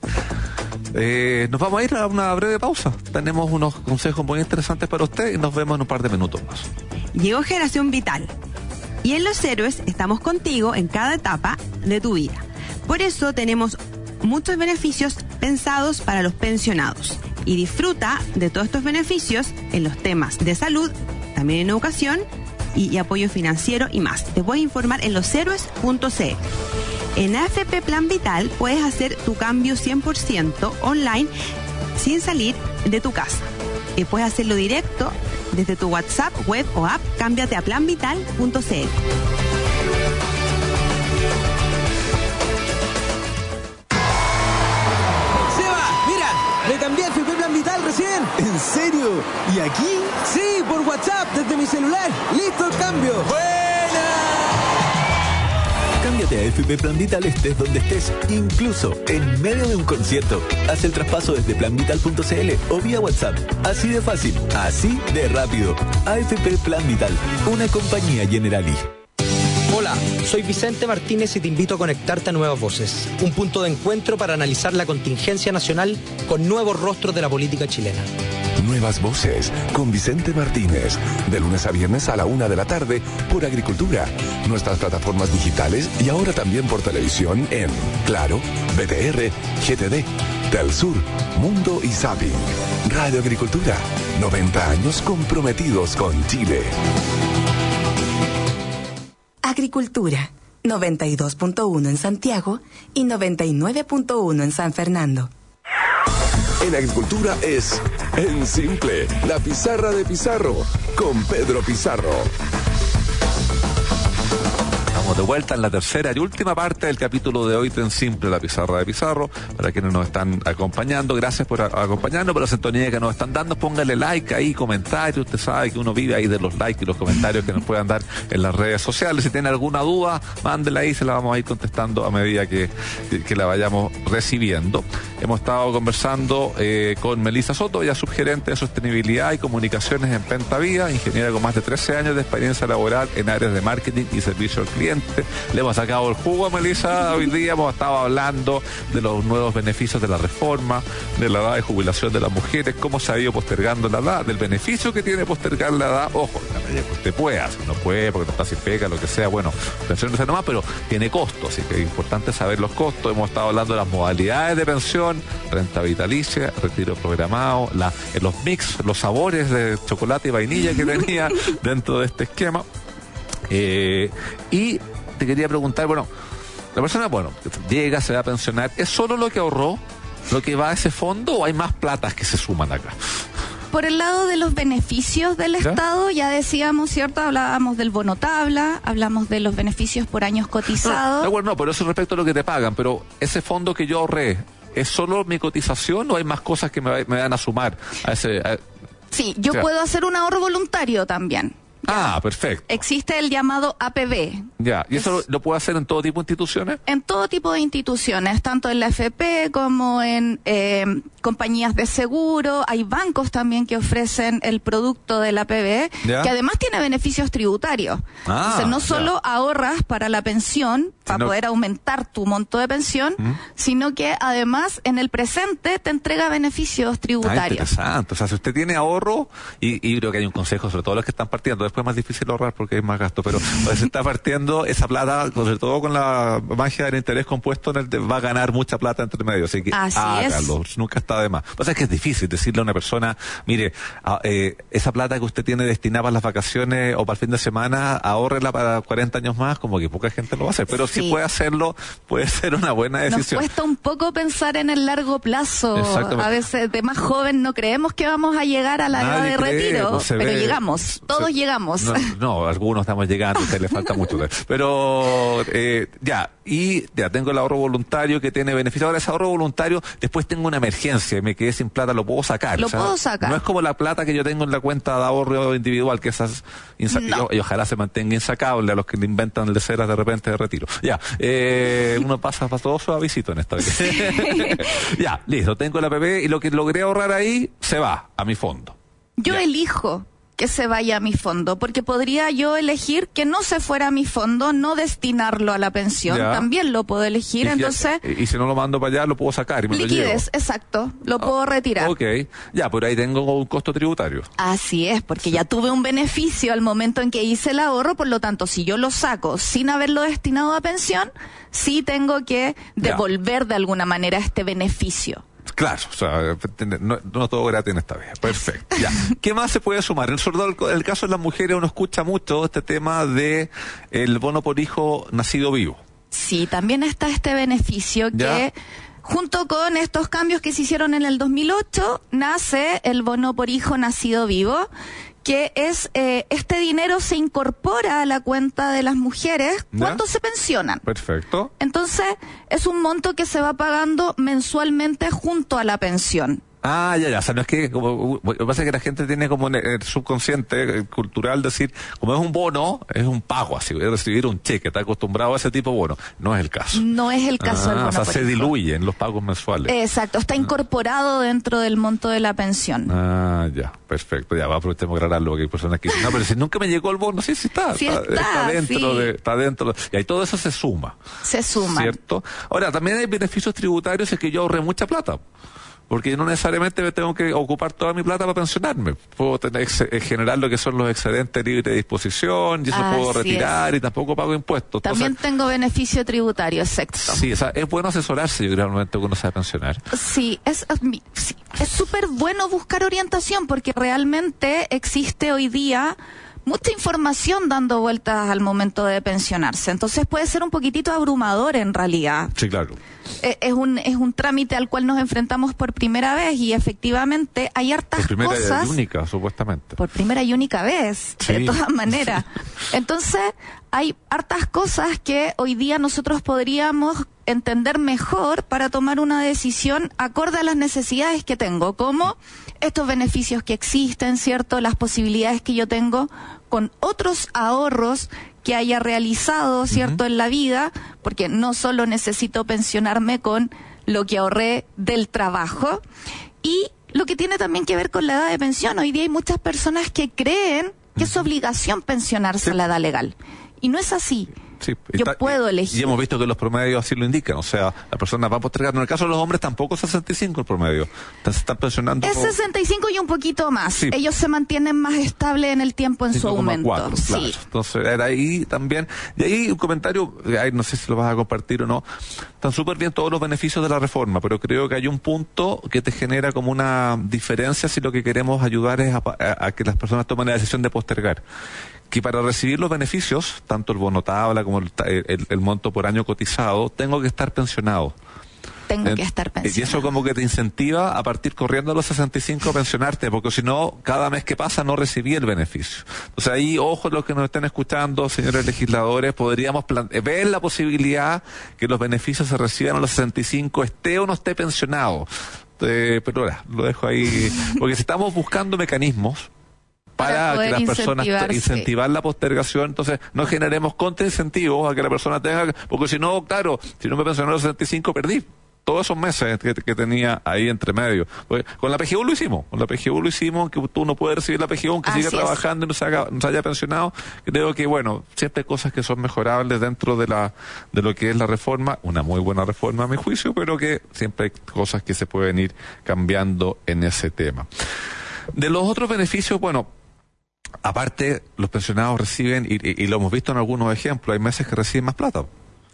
Eh, nos vamos a ir a una breve pausa. Tenemos unos consejos muy interesantes para usted y nos vemos en un par de minutos más. Llegó Generación Vital. Y en Los Héroes estamos contigo en cada etapa de tu vida. Por eso tenemos muchos beneficios pensados para los pensionados. Y disfruta de todos estos beneficios en los temas de salud, también en educación y, y apoyo financiero y más. Te puedes informar en los héroes punto c l. En A F P Plan Vital puedes hacer tu cambio cien por ciento online sin salir de tu casa. Y puedes hacerlo directo desde tu WhatsApp, web o app. Cámbiate a plan vital punto c l. Me cambié a F P Plan Vital recién. ¿En serio? ¿Y aquí? Sí, por WhatsApp, desde mi celular. ¡Listo el cambio! ¡Buena! Cámbiate a F P Plan Vital estés donde estés, incluso en medio de un concierto. Haz el traspaso desde plan vital punto c l o vía WhatsApp. Así de fácil, así de rápido. A F P Plan Vital, una compañía Generali. Hola, soy Vicente Martínez y te invito a conectarte a Nuevas Voces, un punto de encuentro para analizar la contingencia nacional con nuevos rostros de la política chilena. Nuevas Voces con Vicente Martínez, de lunes a viernes a la una de la tarde por Agricultura, nuestras plataformas digitales y ahora también por televisión en Claro, B T R, G T D, Telsur, Mundo y Zapping. Radio Agricultura, noventa años comprometidos con Chile. Agricultura, noventa y dos punto uno en Santiago y noventa y nueve punto uno en San Fernando. En Agricultura es En Simple, la pizarra de Pizarro, con Pedro Pizarro. Estamos de vuelta en la tercera y última parte del capítulo de hoy de En Simple, la pizarra de Pizarro. Para quienes nos están acompañando, gracias por a- acompañarnos, por la sintonía que nos están dando. Póngale like ahí, comentarios. Usted sabe que uno vive ahí de los likes y los comentarios que nos puedan dar en las redes sociales. Si tiene alguna duda, mándela ahí, se la vamos a ir contestando a medida que, que, que la vayamos recibiendo. Hemos estado conversando eh, con Melissa Soto, ella es subgerente de sostenibilidad y comunicaciones en Pentavía, ingeniera con más de trece años de experiencia laboral en áreas de marketing y servicio al cliente. Le hemos sacado el jugo a Melissa hoy día, hemos estado hablando de los nuevos beneficios de la reforma, de la edad de jubilación de las mujeres, cómo se ha ido postergando la edad, del beneficio que tiene postergar la edad. Ojo, en la medida que usted pueda, si no puede, porque no está sin pega, lo que sea, bueno, pensiónese nomás, pero tiene costo, así que es importante saber los costos. Hemos estado hablando de las modalidades de pensión, renta vitalicia, retiro programado, la, los mix, los sabores de chocolate y vainilla que tenía dentro de este esquema. Eh, y te quería preguntar, bueno, la persona, bueno, llega, se va a pensionar, ¿es solo lo que ahorró, lo que va a ese fondo, o hay más platas que se suman acá? Por el lado de los beneficios del ¿Ya? Estado, ya decíamos, ¿cierto? Hablábamos del bono tabla, hablamos de los beneficios por años cotizados. No, bueno, no, pero eso respecto a lo que te pagan, pero ese fondo que yo ahorré, ¿es solo mi cotización o hay más cosas que me, me van a sumar a ese? A... Sí, yo O sea, puedo hacer un ahorro voluntario también. Ah, perfecto. Existe el llamado A P B. Ya, ¿y eso Es- lo, lo puedo hacer en todo tipo de instituciones? En todo tipo de instituciones, tanto en la F P como en eh, compañías de seguro. Hay bancos también que ofrecen el producto del A P B, Ya. que además tiene beneficios tributarios. Ah, Entonces, no ya. solo ahorras para la pensión, para Sino- poder aumentar tu monto de pensión, ¿Mm? sino que además en el presente te entrega beneficios Ah, tributarios. interesante. O sea, si usted tiene ahorro, y, y creo que hay un consejo, sobre todo los que están partiendo, después es más difícil ahorrar porque hay más gasto, pero si se está partiendo esa plata, sobre todo con la magia del interés compuesto, en el de- va a ganar mucha plata entre medio. Así que Así hágalo, nunca está de más. O sea, es que es difícil decirle a una persona, mire, a- eh, esa plata que usted tiene destinada para las vacaciones o para el fin de semana, ahórrela para cuarenta años más, como que poca gente lo va a hacer. Pero si Sí. puede hacerlo, puede ser una buena Nos decisión. cuesta un poco pensar en el largo plazo. Exactamente. A veces de más joven no creemos que vamos a llegar a la edad Nadie de cree, retiro, pues se pero ve- llegamos, todos se- llegamos. No, no, algunos estamos llegando, a usted le falta mucho. Pero eh, ya, y ya tengo el ahorro voluntario que tiene beneficio. Ahora ese ahorro voluntario, después tengo una emergencia y me quedé sin plata, lo puedo sacar. Lo puedo sacar. No es como la plata que yo tengo en la cuenta de ahorro individual, que esas insa- No. y, y ojalá se mantenga insacable a los que le inventan leceras de repente de retiro. Ya, eh, uno pasa para todo suavecito en esta vida. Ya, listo, tengo el A P B y lo que logré ahorrar ahí se va a mi fondo. Yo Ya. elijo que se vaya a mi fondo, porque podría yo elegir que no se fuera a mi fondo, no destinarlo a la pensión, Ya. también lo puedo elegir, Y ya- entonces y, y si no lo mando para allá, lo puedo sacar y me liquidez, exacto, lo lo puedo llevo. retirar. Ok, ya, pero ahí tengo un costo tributario. Así es, porque ya tuve un beneficio al momento en que hice el ahorro, por lo tanto, si yo lo saco sin haberlo destinado a pensión, sí tengo que Ya. devolver de alguna manera este beneficio. Claro, o sea, no, no todo gratis en esta vida. Perfecto. Ya. ¿Qué más se puede sumar? Sobre todo el, el caso de las mujeres, uno escucha mucho este tema de el bono por hijo nacido vivo. Sí, también está este beneficio Ya. que junto con estos cambios que se hicieron en el dos mil ocho, nace el bono por hijo nacido vivo, que es eh, este dinero se incorpora a la cuenta de las mujeres cuando ¿Ya? se pensionan. Perfecto. Entonces, es un monto que se va pagando mensualmente junto a la pensión. Ah, ya, ya, o sea, no es que, como, lo que pasa es que la gente tiene como en el subconsciente el cultural decir, como es un bono, es un pago, así, es recibir un cheque, está acostumbrado a ese tipo de bono. No es el caso. No es el caso ah, del bono o sea, por se hijo. diluye en los pagos mensuales. Exacto, está incorporado dentro del monto de la pensión. Ah, ya, perfecto, ya, va, aprovechemos de aclararlo, porque hay personas que dicen, no, pero si nunca me llegó el bono, sí, sí está, sí está, está, está dentro sí. de, está dentro, y ahí todo eso se suma. Se suma. ¿Cierto? Ahora, también hay beneficios tributarios, es que yo ahorré mucha plata. Porque no necesariamente me tengo que ocupar toda mi plata para pensionarme. Puedo tener, generar lo que son los excedentes libres de disposición, y eso Así puedo retirar es. y tampoco pago impuestos. También Entonces, tengo beneficio tributario, exacto. Sí, o sea, es bueno asesorarse, yo creo, al momento que uno se va a pensionar. Sí, es sí, es súper bueno buscar orientación porque realmente existe hoy día mucha información dando vueltas al momento de pensionarse. Entonces puede ser un poquitito abrumador en realidad. Sí, claro. Eh, es un es un trámite al cual nos enfrentamos por primera vez y efectivamente hay hartas Por primera cosas. y única, supuestamente. Por primera y única vez, Sí. de todas maneras. Entonces, hay hartas cosas que hoy día nosotros podríamos entender mejor para tomar una decisión acorde a las necesidades que tengo, como estos beneficios que existen, ¿cierto? Las posibilidades que yo tengo con otros ahorros que haya realizado, ¿cierto?, uh-huh. en la vida, porque no solo necesito pensionarme con lo que ahorré del trabajo, y lo que tiene también que ver con la edad de pensión. Hoy día hay muchas personas que creen que es obligación pensionarse sí. a la edad legal, y no es así. Sí, yo está, puedo elegir. Y hemos visto que los promedios así lo indican, o sea, la persona va a postergar. En el caso de los hombres tampoco es sesenta y cinco el promedio, se están pensionando. Es como... sesenta y cinco y un poquito más. Sí. Ellos se mantienen más estables en el tiempo en su aumento. cuatro, sí. Claro. Entonces, era ahí también. Y ahí un comentario, ahí no sé si lo vas a compartir o no. Están súper bien todos los beneficios de la reforma, pero creo que hay un punto que te genera como una diferencia si lo que queremos ayudar es a, a, a que las personas tomen la decisión de postergar. Que para recibir los beneficios, tanto el bono tabla como el, el, el monto por año cotizado, tengo que estar pensionado. Tengo que estar pensionado. Y eso como que te incentiva a partir corriendo a los sesenta y cinco a pensionarte, porque si no, cada mes que pasa no recibí el beneficio. Entonces ahí, ojo los que nos estén escuchando, señores legisladores, podríamos ver la posibilidad que los beneficios se reciban a los sesenta y cinco, esté o no esté pensionado. Eh, pero ahora, lo dejo ahí, porque si estamos buscando mecanismos para, para que las personas incentivar la postergación, entonces no generemos contraincentivos a que la persona tenga, porque si no, claro, si no me pensioné a los sesenta y cinco, perdí todos esos meses que, que tenía ahí entre medio. Pues, con la P G U lo hicimos, con la P G U lo hicimos, que tú no puedes recibir la P G U, que siga trabajando y no se, haga, no se haya pensionado. Creo que, bueno, siempre hay cosas que son mejorables dentro de la de lo que es la reforma, una muy buena reforma a mi juicio, pero que siempre hay cosas que se pueden ir cambiando en ese tema. De los otros beneficios, bueno, aparte, los pensionados reciben, y, y, y lo hemos visto en algunos ejemplos, hay meses que reciben más plata.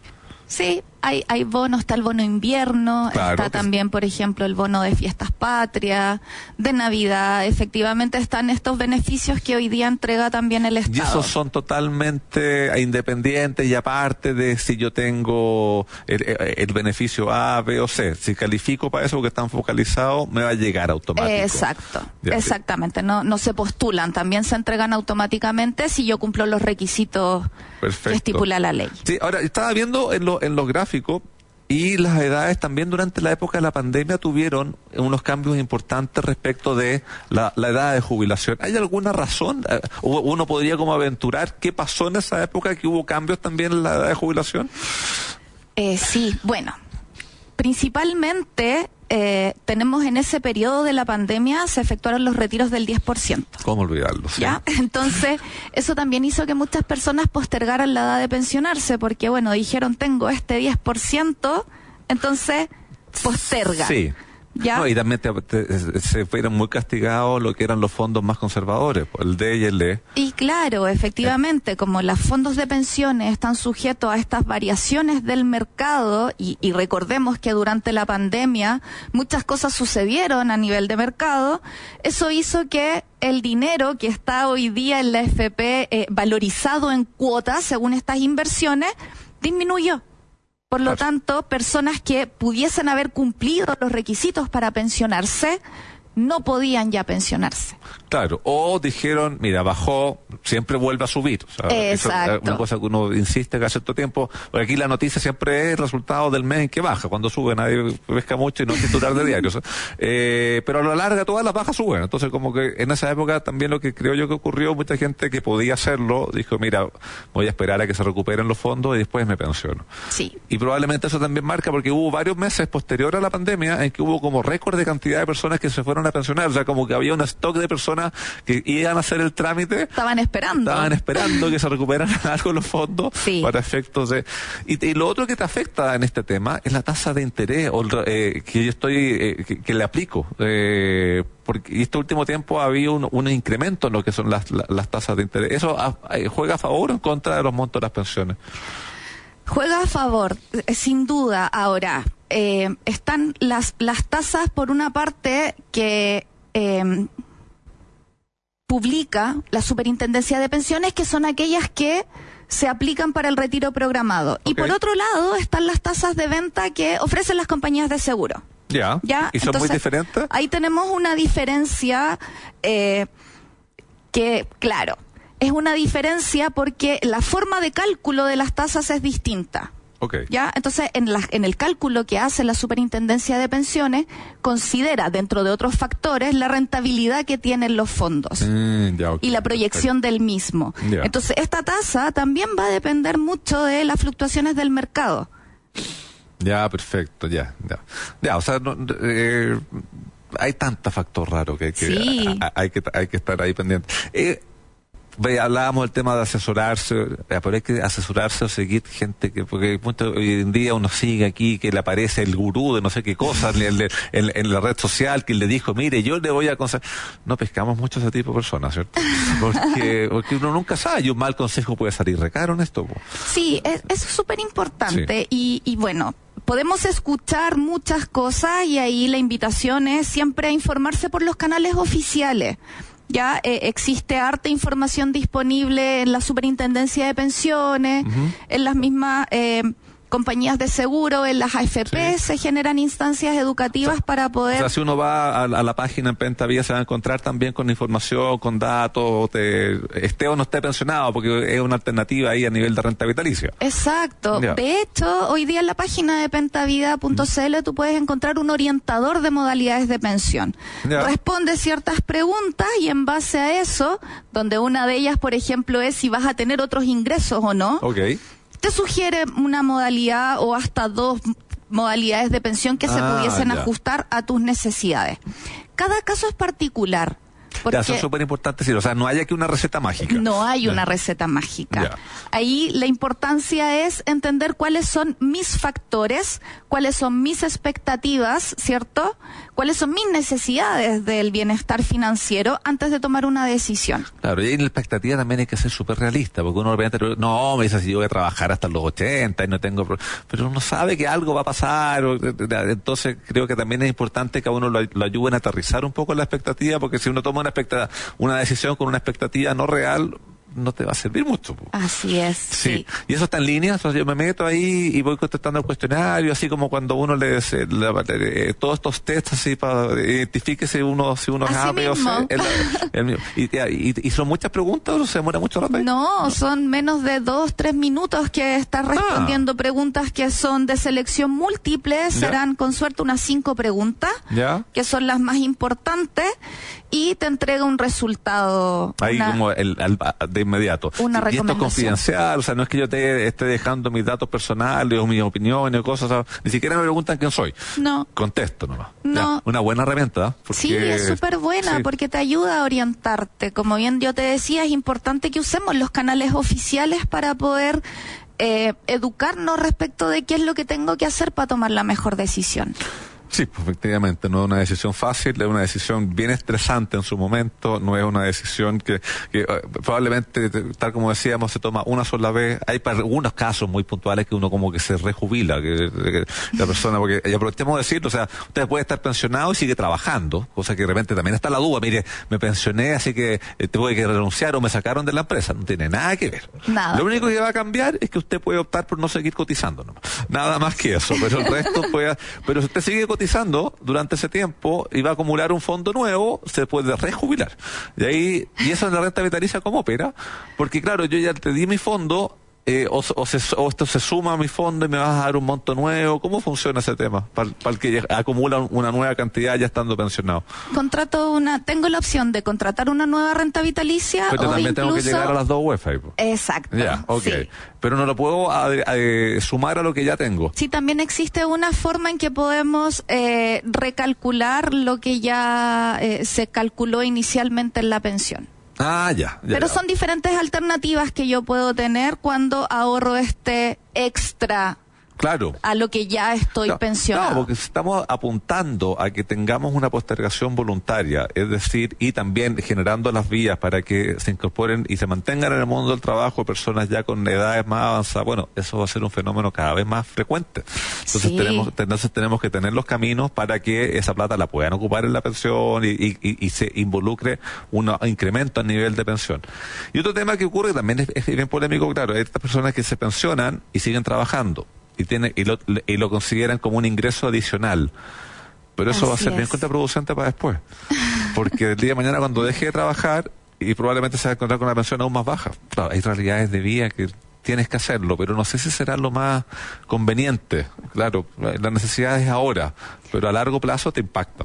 Sí, hay hay bonos, está el bono invierno, claro, está también, por ejemplo, el bono de fiestas patrias, de Navidad. Efectivamente están estos beneficios que hoy día entrega también el Estado. Y esos son totalmente independientes y aparte de si yo tengo el, el beneficio A, B o C. Si califico para eso porque están focalizados, me va a llegar automático. Exacto, ya, exactamente. No, no se postulan, también se entregan automáticamente si yo cumplo los requisitos Perfecto. que estipula la ley. Sí, ahora estaba viendo en, lo, en los gráficos y las edades también durante la época de la pandemia tuvieron unos cambios importantes respecto de la, la edad de jubilación. ¿Hay alguna razón? ¿Uno podría como aventurar qué pasó en esa época, que hubo cambios también en la edad de jubilación? Eh, sí, bueno, principalmente eh, tenemos en ese periodo de la pandemia se efectuaron los retiros del diez por ciento. ¿Cómo olvidarlo? Sí. ¿Ya? Entonces, eso también hizo que muchas personas postergaran la edad de pensionarse, porque, bueno, dijeron, tengo este diez por ciento, entonces posterga. Sí. ¿Ya? No, y también te, te, se fueron muy castigados lo que eran los fondos más conservadores, el D y el E. Y claro, efectivamente, eh. como los fondos de pensiones están sujetos a estas variaciones del mercado, y, y recordemos que durante la pandemia muchas cosas sucedieron a nivel de mercado, eso hizo que el dinero que está hoy día en la A F P eh, valorizado en cuotas según estas inversiones, disminuyó. Por lo Claro. tanto, personas que pudiesen haber cumplido los requisitos para pensionarse no podían ya pensionarse. Claro, o dijeron, mira, bajó, siempre vuelve a subir. O sea, eso es Exacto. una cosa que uno insiste cada cierto tiempo, porque aquí la noticia siempre es el resultado del mes en que baja. Cuando sube nadie pesca mucho y no es titular de diarios. Eh, pero a la larga todas las bajas suben. Entonces como que en esa época también lo que creo yo que ocurrió, mucha gente que podía hacerlo, dijo, mira, voy a esperar a que se recuperen los fondos y después me pensiono. Sí. Y probablemente eso también marca porque hubo varios meses posterior a la pandemia en que hubo como récord de cantidad de personas que se fueron a pensionar. O sea, como que había un stock de personas que iban a hacer el trámite. Estaban esperando. Estaban esperando que se recuperaran algo los fondos Sí. para efectos de... Y, y lo otro que te afecta en este tema es la tasa de interés o el, eh, que yo estoy, eh, que, que le aplico. Eh, porque este último tiempo ha habido un, un incremento en lo que son las, las, las tasas de interés. ¿Eso a, a, juega a favor o en contra de los montos de las pensiones? Juega a favor, eh, sin duda. Ahora, eh, están las, las tasas, por una parte, que eh, publica la Superintendencia de Pensiones, que son aquellas que se aplican para el retiro programado. Y Ok. por otro lado, están las tasas de venta que ofrecen las compañías de seguro. Ya. ¿Ya? ¿Y son Entonces, muy diferentes? Ahí tenemos una diferencia eh, que, claro, es una diferencia porque la forma de cálculo de las tasas es distinta. Ok. ¿Ya? Entonces, en, la, en el cálculo que hace la Superintendencia de Pensiones, considera, dentro de otros factores, la rentabilidad que tienen los fondos Mm, ya, ok. y la proyección del mismo. Ya. Entonces, esta tasa también va a depender mucho de las fluctuaciones del mercado. Ya, perfecto, ya, ya. Ya, o sea, no, eh, hay tantos factores raros que, que, Sí. a- a- hay que hay que estar ahí pendiente. Eh, ve, hablábamos del tema de asesorarse, eh, pero hay que asesorarse o seguir gente que, porque mucho, hoy en día uno sigue aquí que le aparece el gurú de no sé qué cosas en, en, en- en la red social que le dijo, mire, yo le voy a aconsejar. No pescamos mucho ese tipo de personas, ¿cierto? Porque, porque uno nunca sabe, y un mal consejo puede salir recaro en esto. Po. Sí, es es súper importante y, y bueno, podemos escuchar muchas cosas y ahí la invitación es siempre a informarse por los canales oficiales. Ya eh, existe harta información disponible en la Superintendencia de Pensiones, Ujú. en las mismas eh, compañías de seguro, en las A F P Sí. se generan instancias educativas para O poder... sea, si uno va a, la- a la página en Pentavía se va a encontrar también con información, con datos, te, esté o no esté pensionado, porque es una alternativa ahí a nivel de renta vitalicia. Exacto. Ya. De hecho, hoy día en la página de pentavida punto c l tú puedes encontrar un orientador de modalidades de pensión. Ya. Responde ciertas preguntas y en base a eso, donde una de ellas, por ejemplo, es si vas a tener otros ingresos o no, Ok. te sugiere una modalidad o hasta dos modalidades de pensión que se Ah, pudiesen ya. ajustar a tus necesidades. Cada caso es particular. Ya, eso porque- es súper importante decir, o sea, no hay aquí una receta mágica. no hay Ya. una receta mágica. Ya. Ahí la importancia es entender cuáles son mis factores, cuáles son mis expectativas, ¿cierto? Cuáles son mis necesidades del bienestar financiero antes de tomar una decisión. Claro, y ahí en la expectativa también hay que ser súper realista, porque uno de repente, no, me dice si yo voy a trabajar hasta los ochenta y no tengo, pro-". pero uno sabe que algo va a pasar, o- entonces creo que también es importante que a uno lo, lo ayuden a aterrizar un poco la expectativa, porque si uno toma una expecta- una decisión con una expectativa no real, no te va a servir mucho. Po. Así es. Sí. Y eso está en línea, entonces yo me meto ahí y voy contestando el cuestionario, así como cuando uno le dice la- eh, todos estos tests así para identifique si uno, si uno es Así A, B o C. mismo. el- el mismo. y, y, y son muchas preguntas, o se demora mucho rato ahí? No, son menos de dos, tres minutos que estás respondiendo preguntas que son de selección múltiple. Ya. Serán con suerte unas cinco preguntas, ¿Ya? que son las más importantes, y te entrega un resultado. Ahí una- como el, al- de inmediato. Una y esto es recomendación. confidencial, o sea, no es que yo te esté dejando mis datos personales o mis opiniones o cosas, o sea, ni siquiera me preguntan quién soy. No. Contesto nomás. No. Ya, una buena herramienta. ¿eh? Porque- Sí, es súper buena sí. porque te ayuda a orientarte. Como bien yo te decía, es importante que usemos los canales oficiales para poder eh, educarnos respecto de qué es lo que tengo que hacer para tomar la mejor decisión. Sí, pues, efectivamente, no es una decisión fácil, es una decisión bien estresante en su momento, no es una decisión que, que eh, probablemente, tal como decíamos, se toma una sola vez. Hay para algunos casos muy puntuales que uno como que se rejubila, que, que la persona, porque y aprovechemos de decirlo, o sea, usted puede estar pensionado y sigue trabajando, cosa que de repente también está la duda, mire, me pensioné, así que eh, tuve que renunciar o me sacaron de la empresa, no tiene nada que ver. Nada. Lo único que va a cambiar es que usted puede optar por no seguir cotizando, ¿no? Nada más que eso, pero el resto puede, pero si usted sigue cotizando durante ese tiempo y va a acumular un fondo nuevo, se puede rejubilar. Y ahí, y eso en la renta vitalicia, ¿cómo opera? Porque claro, yo ya te di mi fondo, eh, o, o, se, o esto se suma a mi fondo y me vas a dar un monto nuevo. ¿Cómo funciona ese tema? Para, para el que ya acumula una nueva cantidad ya estando pensionado. Contrato una, tengo la opción de contratar una nueva renta vitalicia. Pero o también incluso... tengo que llegar a las dos U E F A. Exacto. Ya, ok. Sí. Pero no lo puedo a, a, a, sumar a lo que ya tengo. Sí, también existe una forma en que podemos eh, recalcular lo que ya eh, se calculó inicialmente en la pensión. Ah, ya. ya Pero ya. son diferentes alternativas que yo puedo tener cuando ahorro este extra. Claro. A lo que ya estoy no, pensionado. No, porque estamos apuntando a que tengamos una postergación voluntaria, es decir, y también generando las vías para que se incorporen y se mantengan en el mundo del trabajo personas ya con edades más avanzadas. Bueno, eso va a ser un fenómeno cada vez más frecuente. Entonces, sí. tenemos, entonces tenemos que tener los caminos para que esa plata la puedan ocupar en la pensión y, y, y, y se involucre un incremento a nivel de pensión. Y otro tema que ocurre también es, es bien polémico, claro, hay estas personas que se pensionan y siguen trabajando. Y, tiene, y, lo, y lo consideran como un ingreso adicional. Pero eso Así va a ser es. bien contraproducente para después. Porque el día de mañana, cuando deje de trabajar, y probablemente se va a encontrar con una pensión aún más baja. Claro, hay realidades de vida que tienes que hacerlo, pero no sé si será lo más conveniente. Claro, la necesidad es ahora, pero a largo plazo te impacta.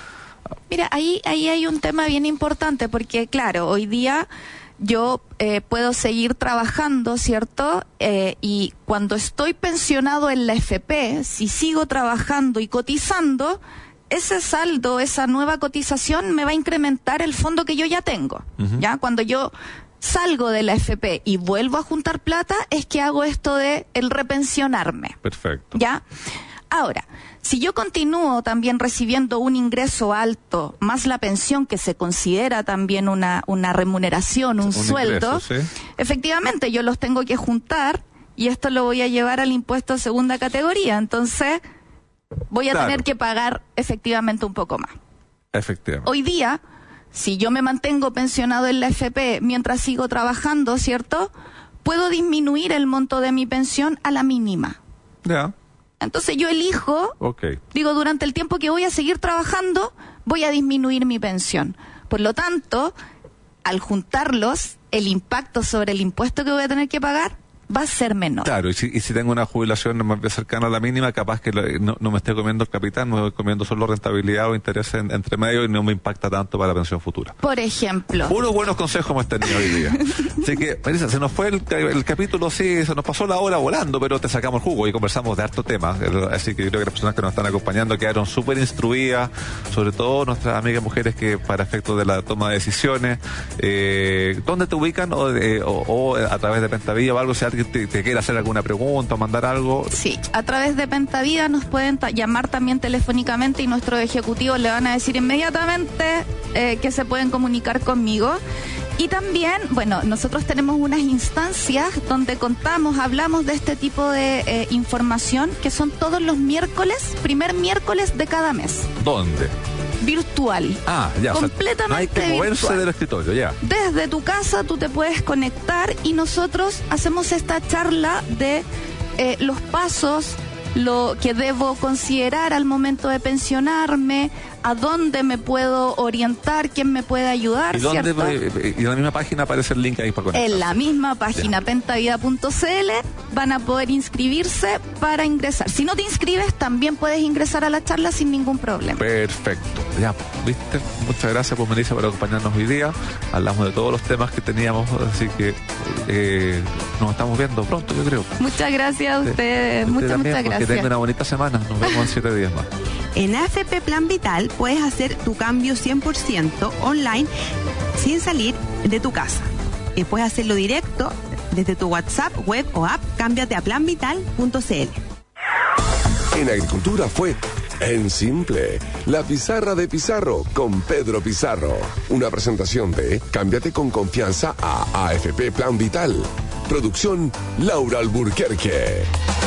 Mira, ahí, ahí hay un tema bien importante, porque claro, hoy día yo eh, puedo seguir trabajando, ¿cierto? Eh, y cuando estoy pensionado en la F P, si sigo trabajando y cotizando, ese saldo, esa nueva cotización me va a incrementar el fondo que yo ya tengo. Uh-huh. ¿Ya? Cuando yo salgo de la F P y vuelvo a juntar plata, es que hago esto de el repensionarme. Perfecto. ¿Ya? Ahora, si yo continúo también recibiendo un ingreso alto, más la pensión, que se considera también una, una remuneración, un, un sueldo, ingreso, ¿sí? Efectivamente yo los tengo que juntar y esto lo voy a llevar al impuesto de segunda categoría. Entonces, voy a claro. tener que pagar efectivamente un poco más. Efectivamente. Hoy día, si yo me mantengo pensionado en la F P mientras sigo trabajando, ¿cierto? Puedo disminuir el monto de mi pensión a la mínima. Ya. Yeah. Entonces yo elijo, okay. digo, durante el tiempo que voy a seguir trabajando, voy a disminuir mi pensión. Por lo tanto, al juntarlos, el impacto sobre el impuesto que voy a tener que pagar va a ser menor. Claro, y si, y si tengo una jubilación más cercana a la mínima, capaz que lo, no, no me esté comiendo el capital, me voy comiendo solo rentabilidad o interés en, entre medio y no me impacta tanto para la pensión futura. Por ejemplo. Unos buenos consejos hemos tenido hoy día. Así que, Marisa, se nos fue el, el capítulo, sí, se nos pasó la hora volando, pero te sacamos el jugo y conversamos de harto tema. Así que yo creo que las personas que nos están acompañando quedaron súper instruidas, sobre todo nuestras amigas mujeres que para efectos de la toma de decisiones, eh, ¿dónde te ubican? O, eh, o, o a través de Pentavía o algo, si alguien te, te quiere hacer alguna pregunta o mandar algo. Sí, a través de Pentavida nos pueden llamar también telefónicamente y nuestros ejecutivos le van a decir inmediatamente eh, que se pueden comunicar conmigo. Y también, bueno, nosotros tenemos unas instancias donde contamos, hablamos de este tipo de eh, información que son todos los miércoles, primer miércoles de cada mes. ¿Dónde? Virtual. Ah, ya. Completamente o sea, no hay que moverse virtual. del escritorio, ya. Desde tu casa tú te puedes conectar y nosotros hacemos esta charla de eh, los pasos, lo que debo considerar al momento de pensionarme, a dónde me puedo orientar, quién me puede ayudar, ¿Y dónde, ¿cierto? Y en la misma página aparece el link ahí para conectar. En la misma página, pentavida punto c l, van a poder inscribirse para ingresar. Si no te inscribes, también puedes ingresar a la charla sin ningún problema. Perfecto. Ya, ¿viste? Muchas gracias, pues, Melissa, por acompañarnos hoy día. Hablamos de todos los temas que teníamos, así que eh, nos estamos viendo pronto, yo creo. Muchas gracias a ustedes. Usted muchas, también, muchas pues, gracias. Que tenga una bonita semana. Nos vemos en siete días más. En A F P Plan Vital puedes hacer tu cambio cien por ciento online sin salir de tu casa. Y puedes hacerlo directo desde tu WhatsApp, web o app. Cámbiate a plan vital punto c l. En Agricultura fue En Simple, la pizarra de Pizarro con Pedro Pizarro. Una presentación de Cámbiate con confianza a A F P Plan Vital. Producción Laura Alburquerque.